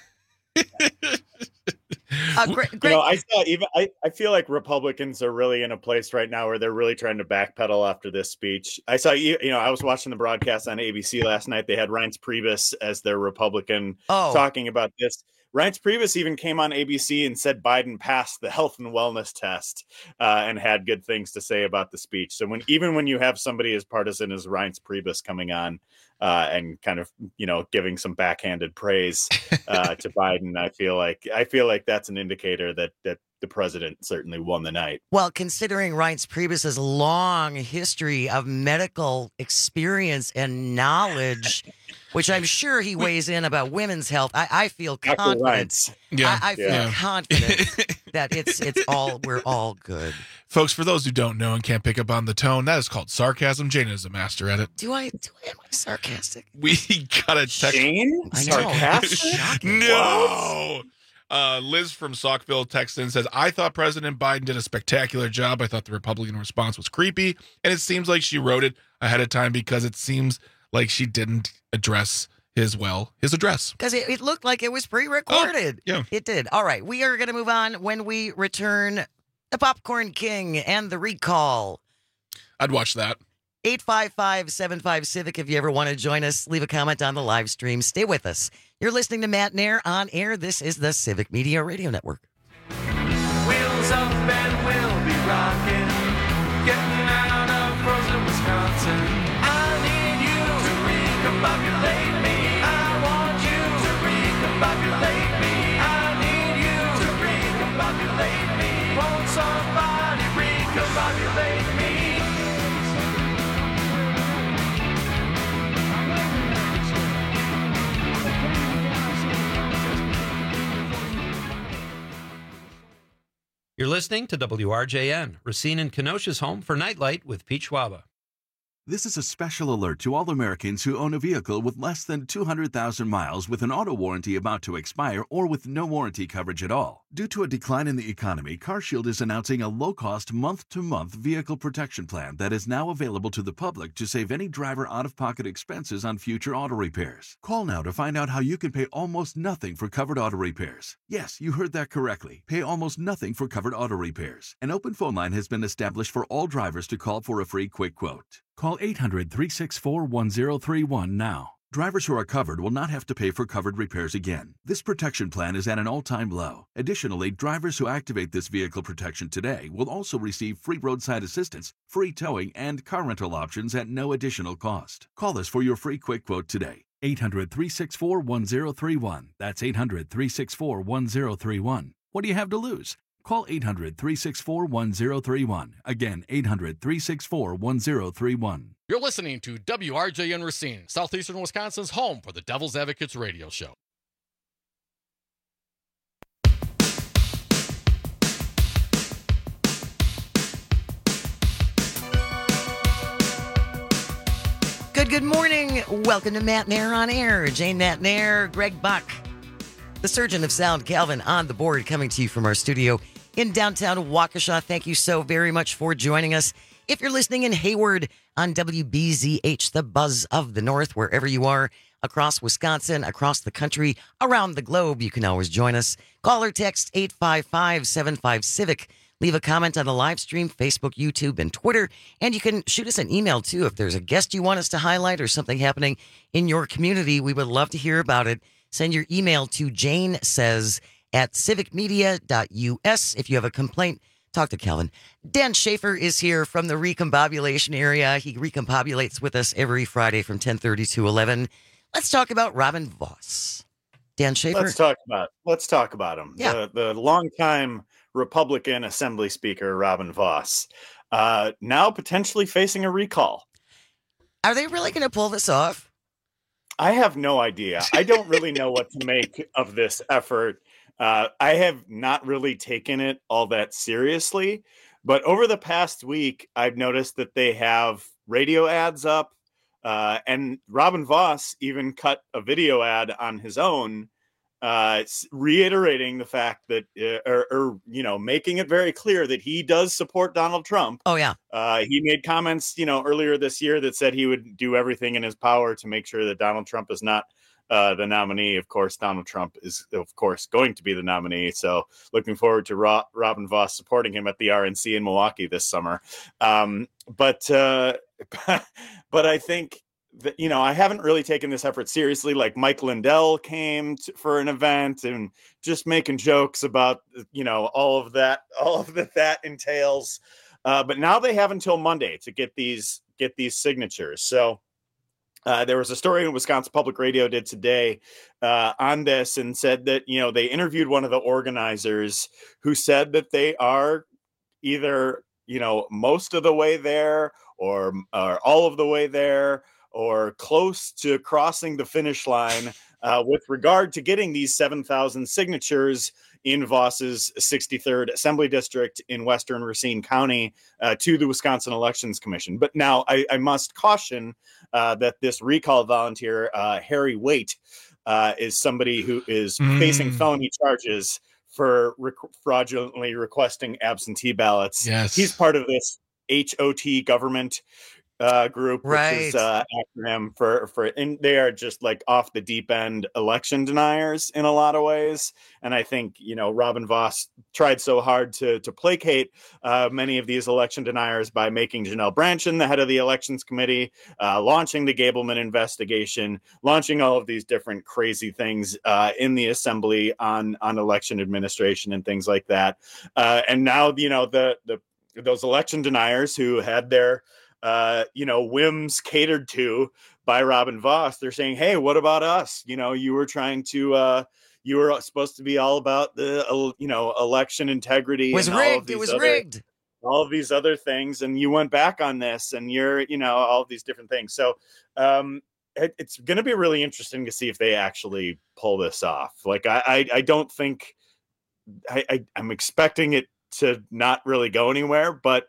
uh, great, You great. know, I saw even I, I feel like Republicans are really in a place right now where they're really trying to backpedal after this speech. I saw you, you know, I was watching the broadcast on A B C last night. They had Reince Priebus as their Republican Oh. talking about this. Reince Priebus even came on A B C and said Biden passed the health and wellness test uh, and had good things to say about the speech. So when even when you have somebody as partisan as Reince Priebus coming on uh, and kind of, you know, giving some backhanded praise uh, to Biden, I feel like I feel like that's an indicator that that the president certainly won the night. Well, considering Reince Priebus's long history of medical experience and knowledge, which I'm sure he weighs in about women's health, I, I feel Doctor confident. Reince. Yeah. I, I feel Yeah. confident that it's it's all we're all good. Folks, for those who don't know and can't pick up on the tone, that is called sarcasm. Jane is a master at it. Do I do I am I sarcastic? We got a text. Jane? I know. Sarcastic? No. Uh, Liz from Saukville texts in, says, "I thought President Biden did a spectacular job. I thought the Republican response was creepy. And it seems like she wrote it ahead of time because it seems like she didn't address his, well, his address." Because it, it looked like it was pre-recorded. Oh, yeah. It did. All right. We are going to move on when we return. The Popcorn King and the Recall. I'd watch that. eight five five, seven five, Civic. If you ever want to join us, leave a comment on the live stream. Stay with us. You're listening to Matt Nair on air. This is the Civic Media Radio Network. Wheels up and we'll be rocking, getting out of frozen Wisconsin. I need you to recombobulate me. I want you to recombobulate me. I need you to recombobulate me. Won't somebody recombobulate me? You're listening to W R J N, Racine and Kenosha's home for Nightlight with Pete Schwaba. This is a special alert to all Americans who own a vehicle with less than two hundred thousand miles with an auto warranty about to expire or with no warranty coverage at all. Due to a decline in the economy, CarShield is announcing a low-cost month-to-month vehicle protection plan that is now available to the public to save any driver out-of-pocket expenses on future auto repairs. Call now to find out how you can pay almost nothing for covered auto repairs. Yes, you heard that correctly. Pay almost nothing for covered auto repairs. An open phone line has been established for all drivers to call for a free quick quote. Call eight hundred, three six four, one zero three one now. Drivers who are covered will not have to pay for covered repairs again. This protection plan is at an all-time low. Additionally, drivers who activate this vehicle protection today will also receive free roadside assistance, free towing, and car rental options at no additional cost. Call us for your free quick quote today. eight hundred, three six four, one zero three one. That's eight hundred, three six four, one zero three one. What do you have to lose? Call eight hundred, three six four, one zero three one. Again, eight hundred, three six four, one zero three one. You're listening to W R J N Racine, Southeastern Wisconsin's home for the Devil's Advocates radio show. Good, good morning. Welcome to Matt Nair on Air. Jane Matt Nair, Greg Buck, the surgeon of sound, Calvin, on the board, coming to you from our studio in downtown Waukesha. Thank you so very much for joining us. If you're listening in Hayward on W B Z H, the buzz of the North, wherever you are, across Wisconsin, across the country, around the globe, you can always join us. Call or text eight five five, seven five, CIVIC. Leave a comment on the live stream, Facebook, YouTube, and Twitter. And you can shoot us an email, too. If there's a guest you want us to highlight or something happening in your community, we would love to hear about it. Send your email to Jane Says at civic media dot U S. If you have a complaint, talk to Calvin. Dan Schaefer is here from the recombobulation area. He recombobulates with us every Friday from ten thirty to eleven. Let's talk about Robin Vos. Dan Schaefer. Let's talk about let's talk about him. Yeah. The, the longtime Republican Assembly Speaker Robin Vos, uh, now potentially facing a recall. Are they really going to pull this off? I have no idea. I don't really know what to make of this effort. Uh, I have not really taken it all that seriously, but over the past week, I've noticed that they have radio ads up, uh, and Robin Vos even cut a video ad on his own, uh, reiterating the fact that, uh, or, or, you know, making it very clear that he does support Donald Trump. Oh, yeah. Uh, he made comments, you know, earlier this year that said he would do everything in his power to make sure that Donald Trump is not uh, the nominee. Of course, Donald Trump is, of course, going to be the nominee. So looking forward to Ro- Robin Vos supporting him at the R N C in Milwaukee this summer. Um, but, uh, but I think that, you know, I haven't really taken this effort seriously. Like Mike Lindell came to, for an event and just making jokes about, you know, all of that, all of that that entails. Uh, but now they have until Monday to get these get these signatures. So uh, there was a story in Wisconsin Public Radio did today uh, on this and said that, you know, they interviewed one of the organizers who said that they are either, you know, most of the way there or, or all of the way there, or close to crossing the finish line uh, with regard to getting these seven thousand signatures in Vos's sixty-third Assembly District in Western Racine County uh, to the Wisconsin Elections Commission. But now I, I must caution uh, that this recall volunteer, uh, Harry Waite, uh, is somebody who is mm. facing felony charges for rec- fraudulently requesting absentee ballots. Yes. He's part of this H O T government uh group, right. which is uh acronym for for and they are just like off the deep end election deniers in a lot of ways. And I think, you know, Robin Vos tried so hard to to placate uh many of these election deniers by making Janelle Brandtjen the head of the elections committee, uh launching the Gableman investigation, launching all of these different crazy things uh in the assembly on on election administration and things like that. Uh and now, you know, the the those election deniers who had their Uh, you know, whims catered to by Robin Vos, they're saying, hey, what about us? You know, you were trying to, uh, you were supposed to be all about the, uh, you know, election integrity. It was and all rigged. of these It was other, rigged. all of these other things. And you went back on this and you're, you know, all of these different things. So um, it, it's going to be really interesting to see if they actually pull this off. Like, I, I, I don't think I, I, I'm expecting it to not really go anywhere, but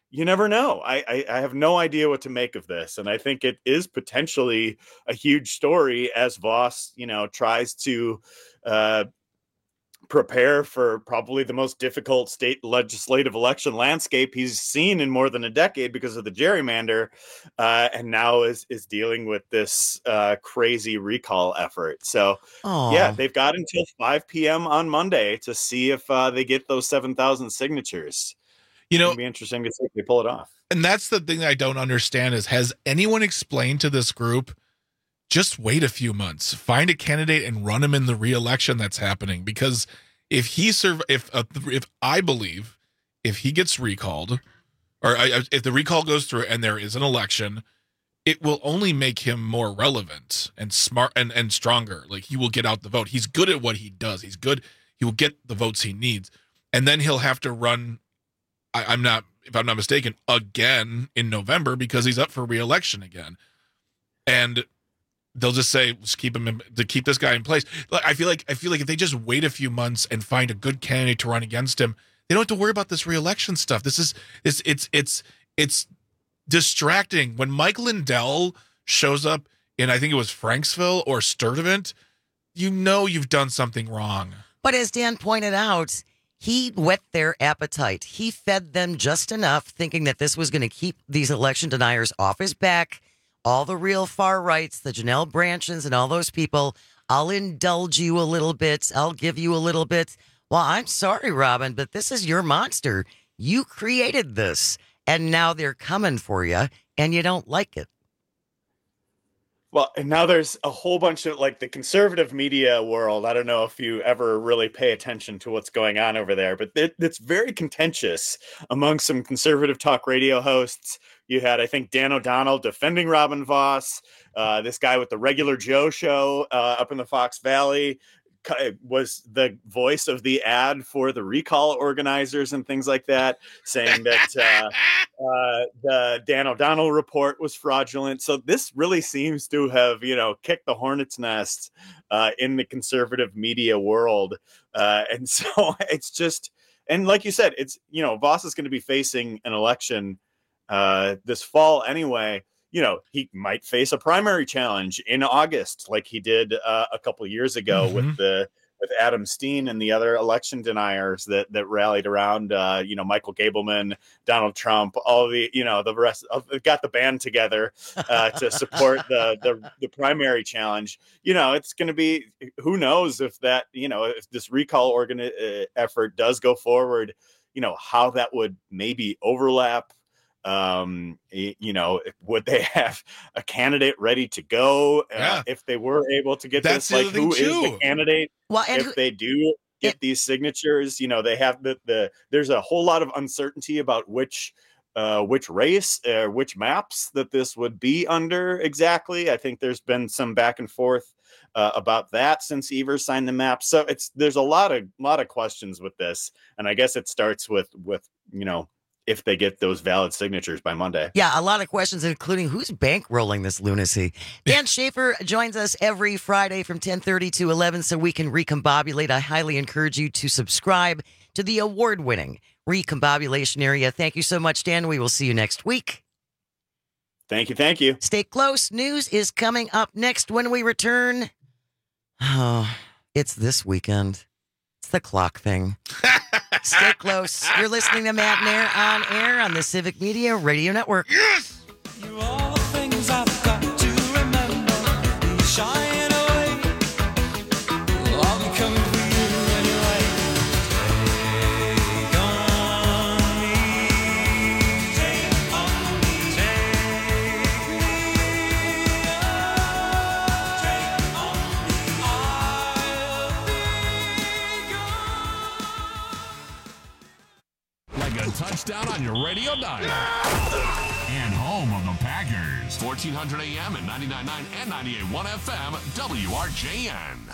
you never know. I, I, I have no idea what to make of this. And I think it is potentially a huge story as Voss, you know, tries to uh, prepare for probably the most difficult state legislative election landscape he's seen in more than a decade because of the gerrymander, uh, and now is is dealing with this uh, crazy recall effort. So, Aww. yeah, they've got until five p.m. on Monday to see if uh, they get those seven thousand signatures. You know, it'll be interesting to see if they pull it off. And that's the thing that I don't understand is, has anyone explained to this group, just wait a few months, find a candidate and run him in the re-election that's happening? Because if he serve, if uh, if I believe if he gets recalled, or I, if the recall goes through and there is an election, it will only make him more relevant and smart and, and stronger. Like, he will get out the vote. He's good at what he does. He's good. He will get the votes he needs. And then he'll have to run, I, I'm not, if I'm not mistaken, again in November because he's up for re-election again. And they'll just say, let's keep him in, to keep this guy in place. I feel like I feel like if they just wait a few months and find a good candidate to run against him, they don't have to worry about this re-election stuff. This is it's it's it's it's distracting. When Mike Lindell shows up in, I think it was Franksville or Sturtevant, you know you've done something wrong. But as Dan pointed out, he whet their appetite. He fed them just enough, thinking that this was going to keep these election deniers off his back. All the real far rights, the Janelle Branchins and all those people, I'll indulge you a little bit. I'll give you a little bit. Well, I'm sorry, Robin, but this is your monster. You created this, and now they're coming for you, and you don't like it. Well, and now there's a whole bunch of, like, the conservative media world. I don't know if you ever really pay attention to what's going on over there, but it, it's very contentious among some conservative talk radio hosts. You had, I think, Dan O'Donnell defending Robin Voss. Uh, this guy with the Regular Joe show uh, up in the Fox Valley was the voice of the ad for the recall organizers and things like that, saying that uh, uh, the Dan O'Donnell report was fraudulent. So this really seems to have, you know, kicked the hornet's nest uh, in the conservative media world. Uh, and so it's just, and like you said, it's, you know, Voss is going to be facing an election uh, this fall anyway. You know, he might face a primary challenge in August, like he did uh, a couple of years ago mm-hmm. with the with Adam Steen and the other election deniers that that rallied around, uh, you know, Michael Gableman, Donald Trump, all the, you know, the rest of got the band together uh, to support the, the the primary challenge. You know, it's going to be, who knows if that, you know, if this recall organ uh, effort does go forward, you know, how that would maybe overlap. Um, you know, would they have a candidate ready to go uh, yeah. if they were able to get That's this? Like, who too. is the candidate? Well, and if who, they do get it, these signatures, you know, they have the, the there's a whole lot of uncertainty about which uh, which race, uh, which maps that this would be under exactly. I think there's been some back and forth uh, about that since Evers signed the map. So it's there's a lot of lot of questions with this, and I guess it starts with with you know. if they get those valid signatures by Monday. Yeah, a lot of questions, including who's bankrolling this lunacy. Dan Schaefer joins us every Friday from ten thirty to eleven so we can recombobulate. I highly encourage you to subscribe to the award-winning Recombobulation Area. Thank you so much, Dan. We will see you next week. Thank you, thank you. Stay close. News is coming up next when we return. Oh, it's this weekend. It's the clock thing. Stay close. You're listening to Matt and Air on air on the Civic Media Radio Network. Yes! You all the things I've got to remember. You shine away. I'll be coming for you anyway. Take on me. Take on me. Take me. Take on me. I'll be gone. Like a touchdown on your radio dial. And home of the Packers. fourteen hundred A M and ninety-nine point nine and ninety-eight point one F M, W R J N.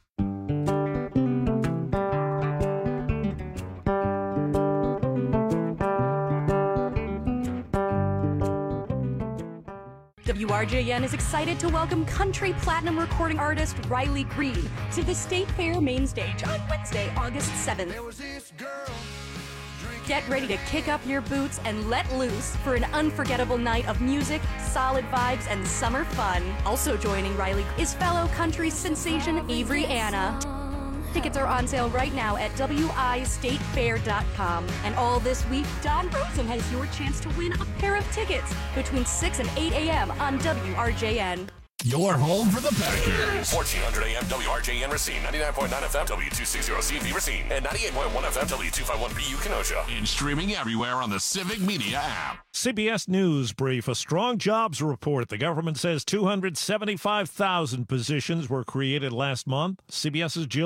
W R J N is excited to welcome country platinum recording artist Riley Green to the State Fair main stage on Wednesday, August seventh. There was this girl drinking Get ready to kick up your boots and let loose for an unforgettable night of music, solid vibes, and summer fun. Also joining Riley is fellow country sensation Avery Anna. Tickets are on sale right now at W I state fair dot com. And all this week, Don Rosen has your chance to win a pair of tickets between six and eight a.m. on W R J N. Your home for the Packers. fourteen hundred A M W R J N Racine, ninety-nine point nine F M W two sixty C V Racine, and ninety-eight point one F M W two fifty-one B U Kenosha. And streaming everywhere on the Civic Media app. C B S News brief. A strong jobs report. The government says two hundred seventy-five thousand positions were created last month. CBS's Jill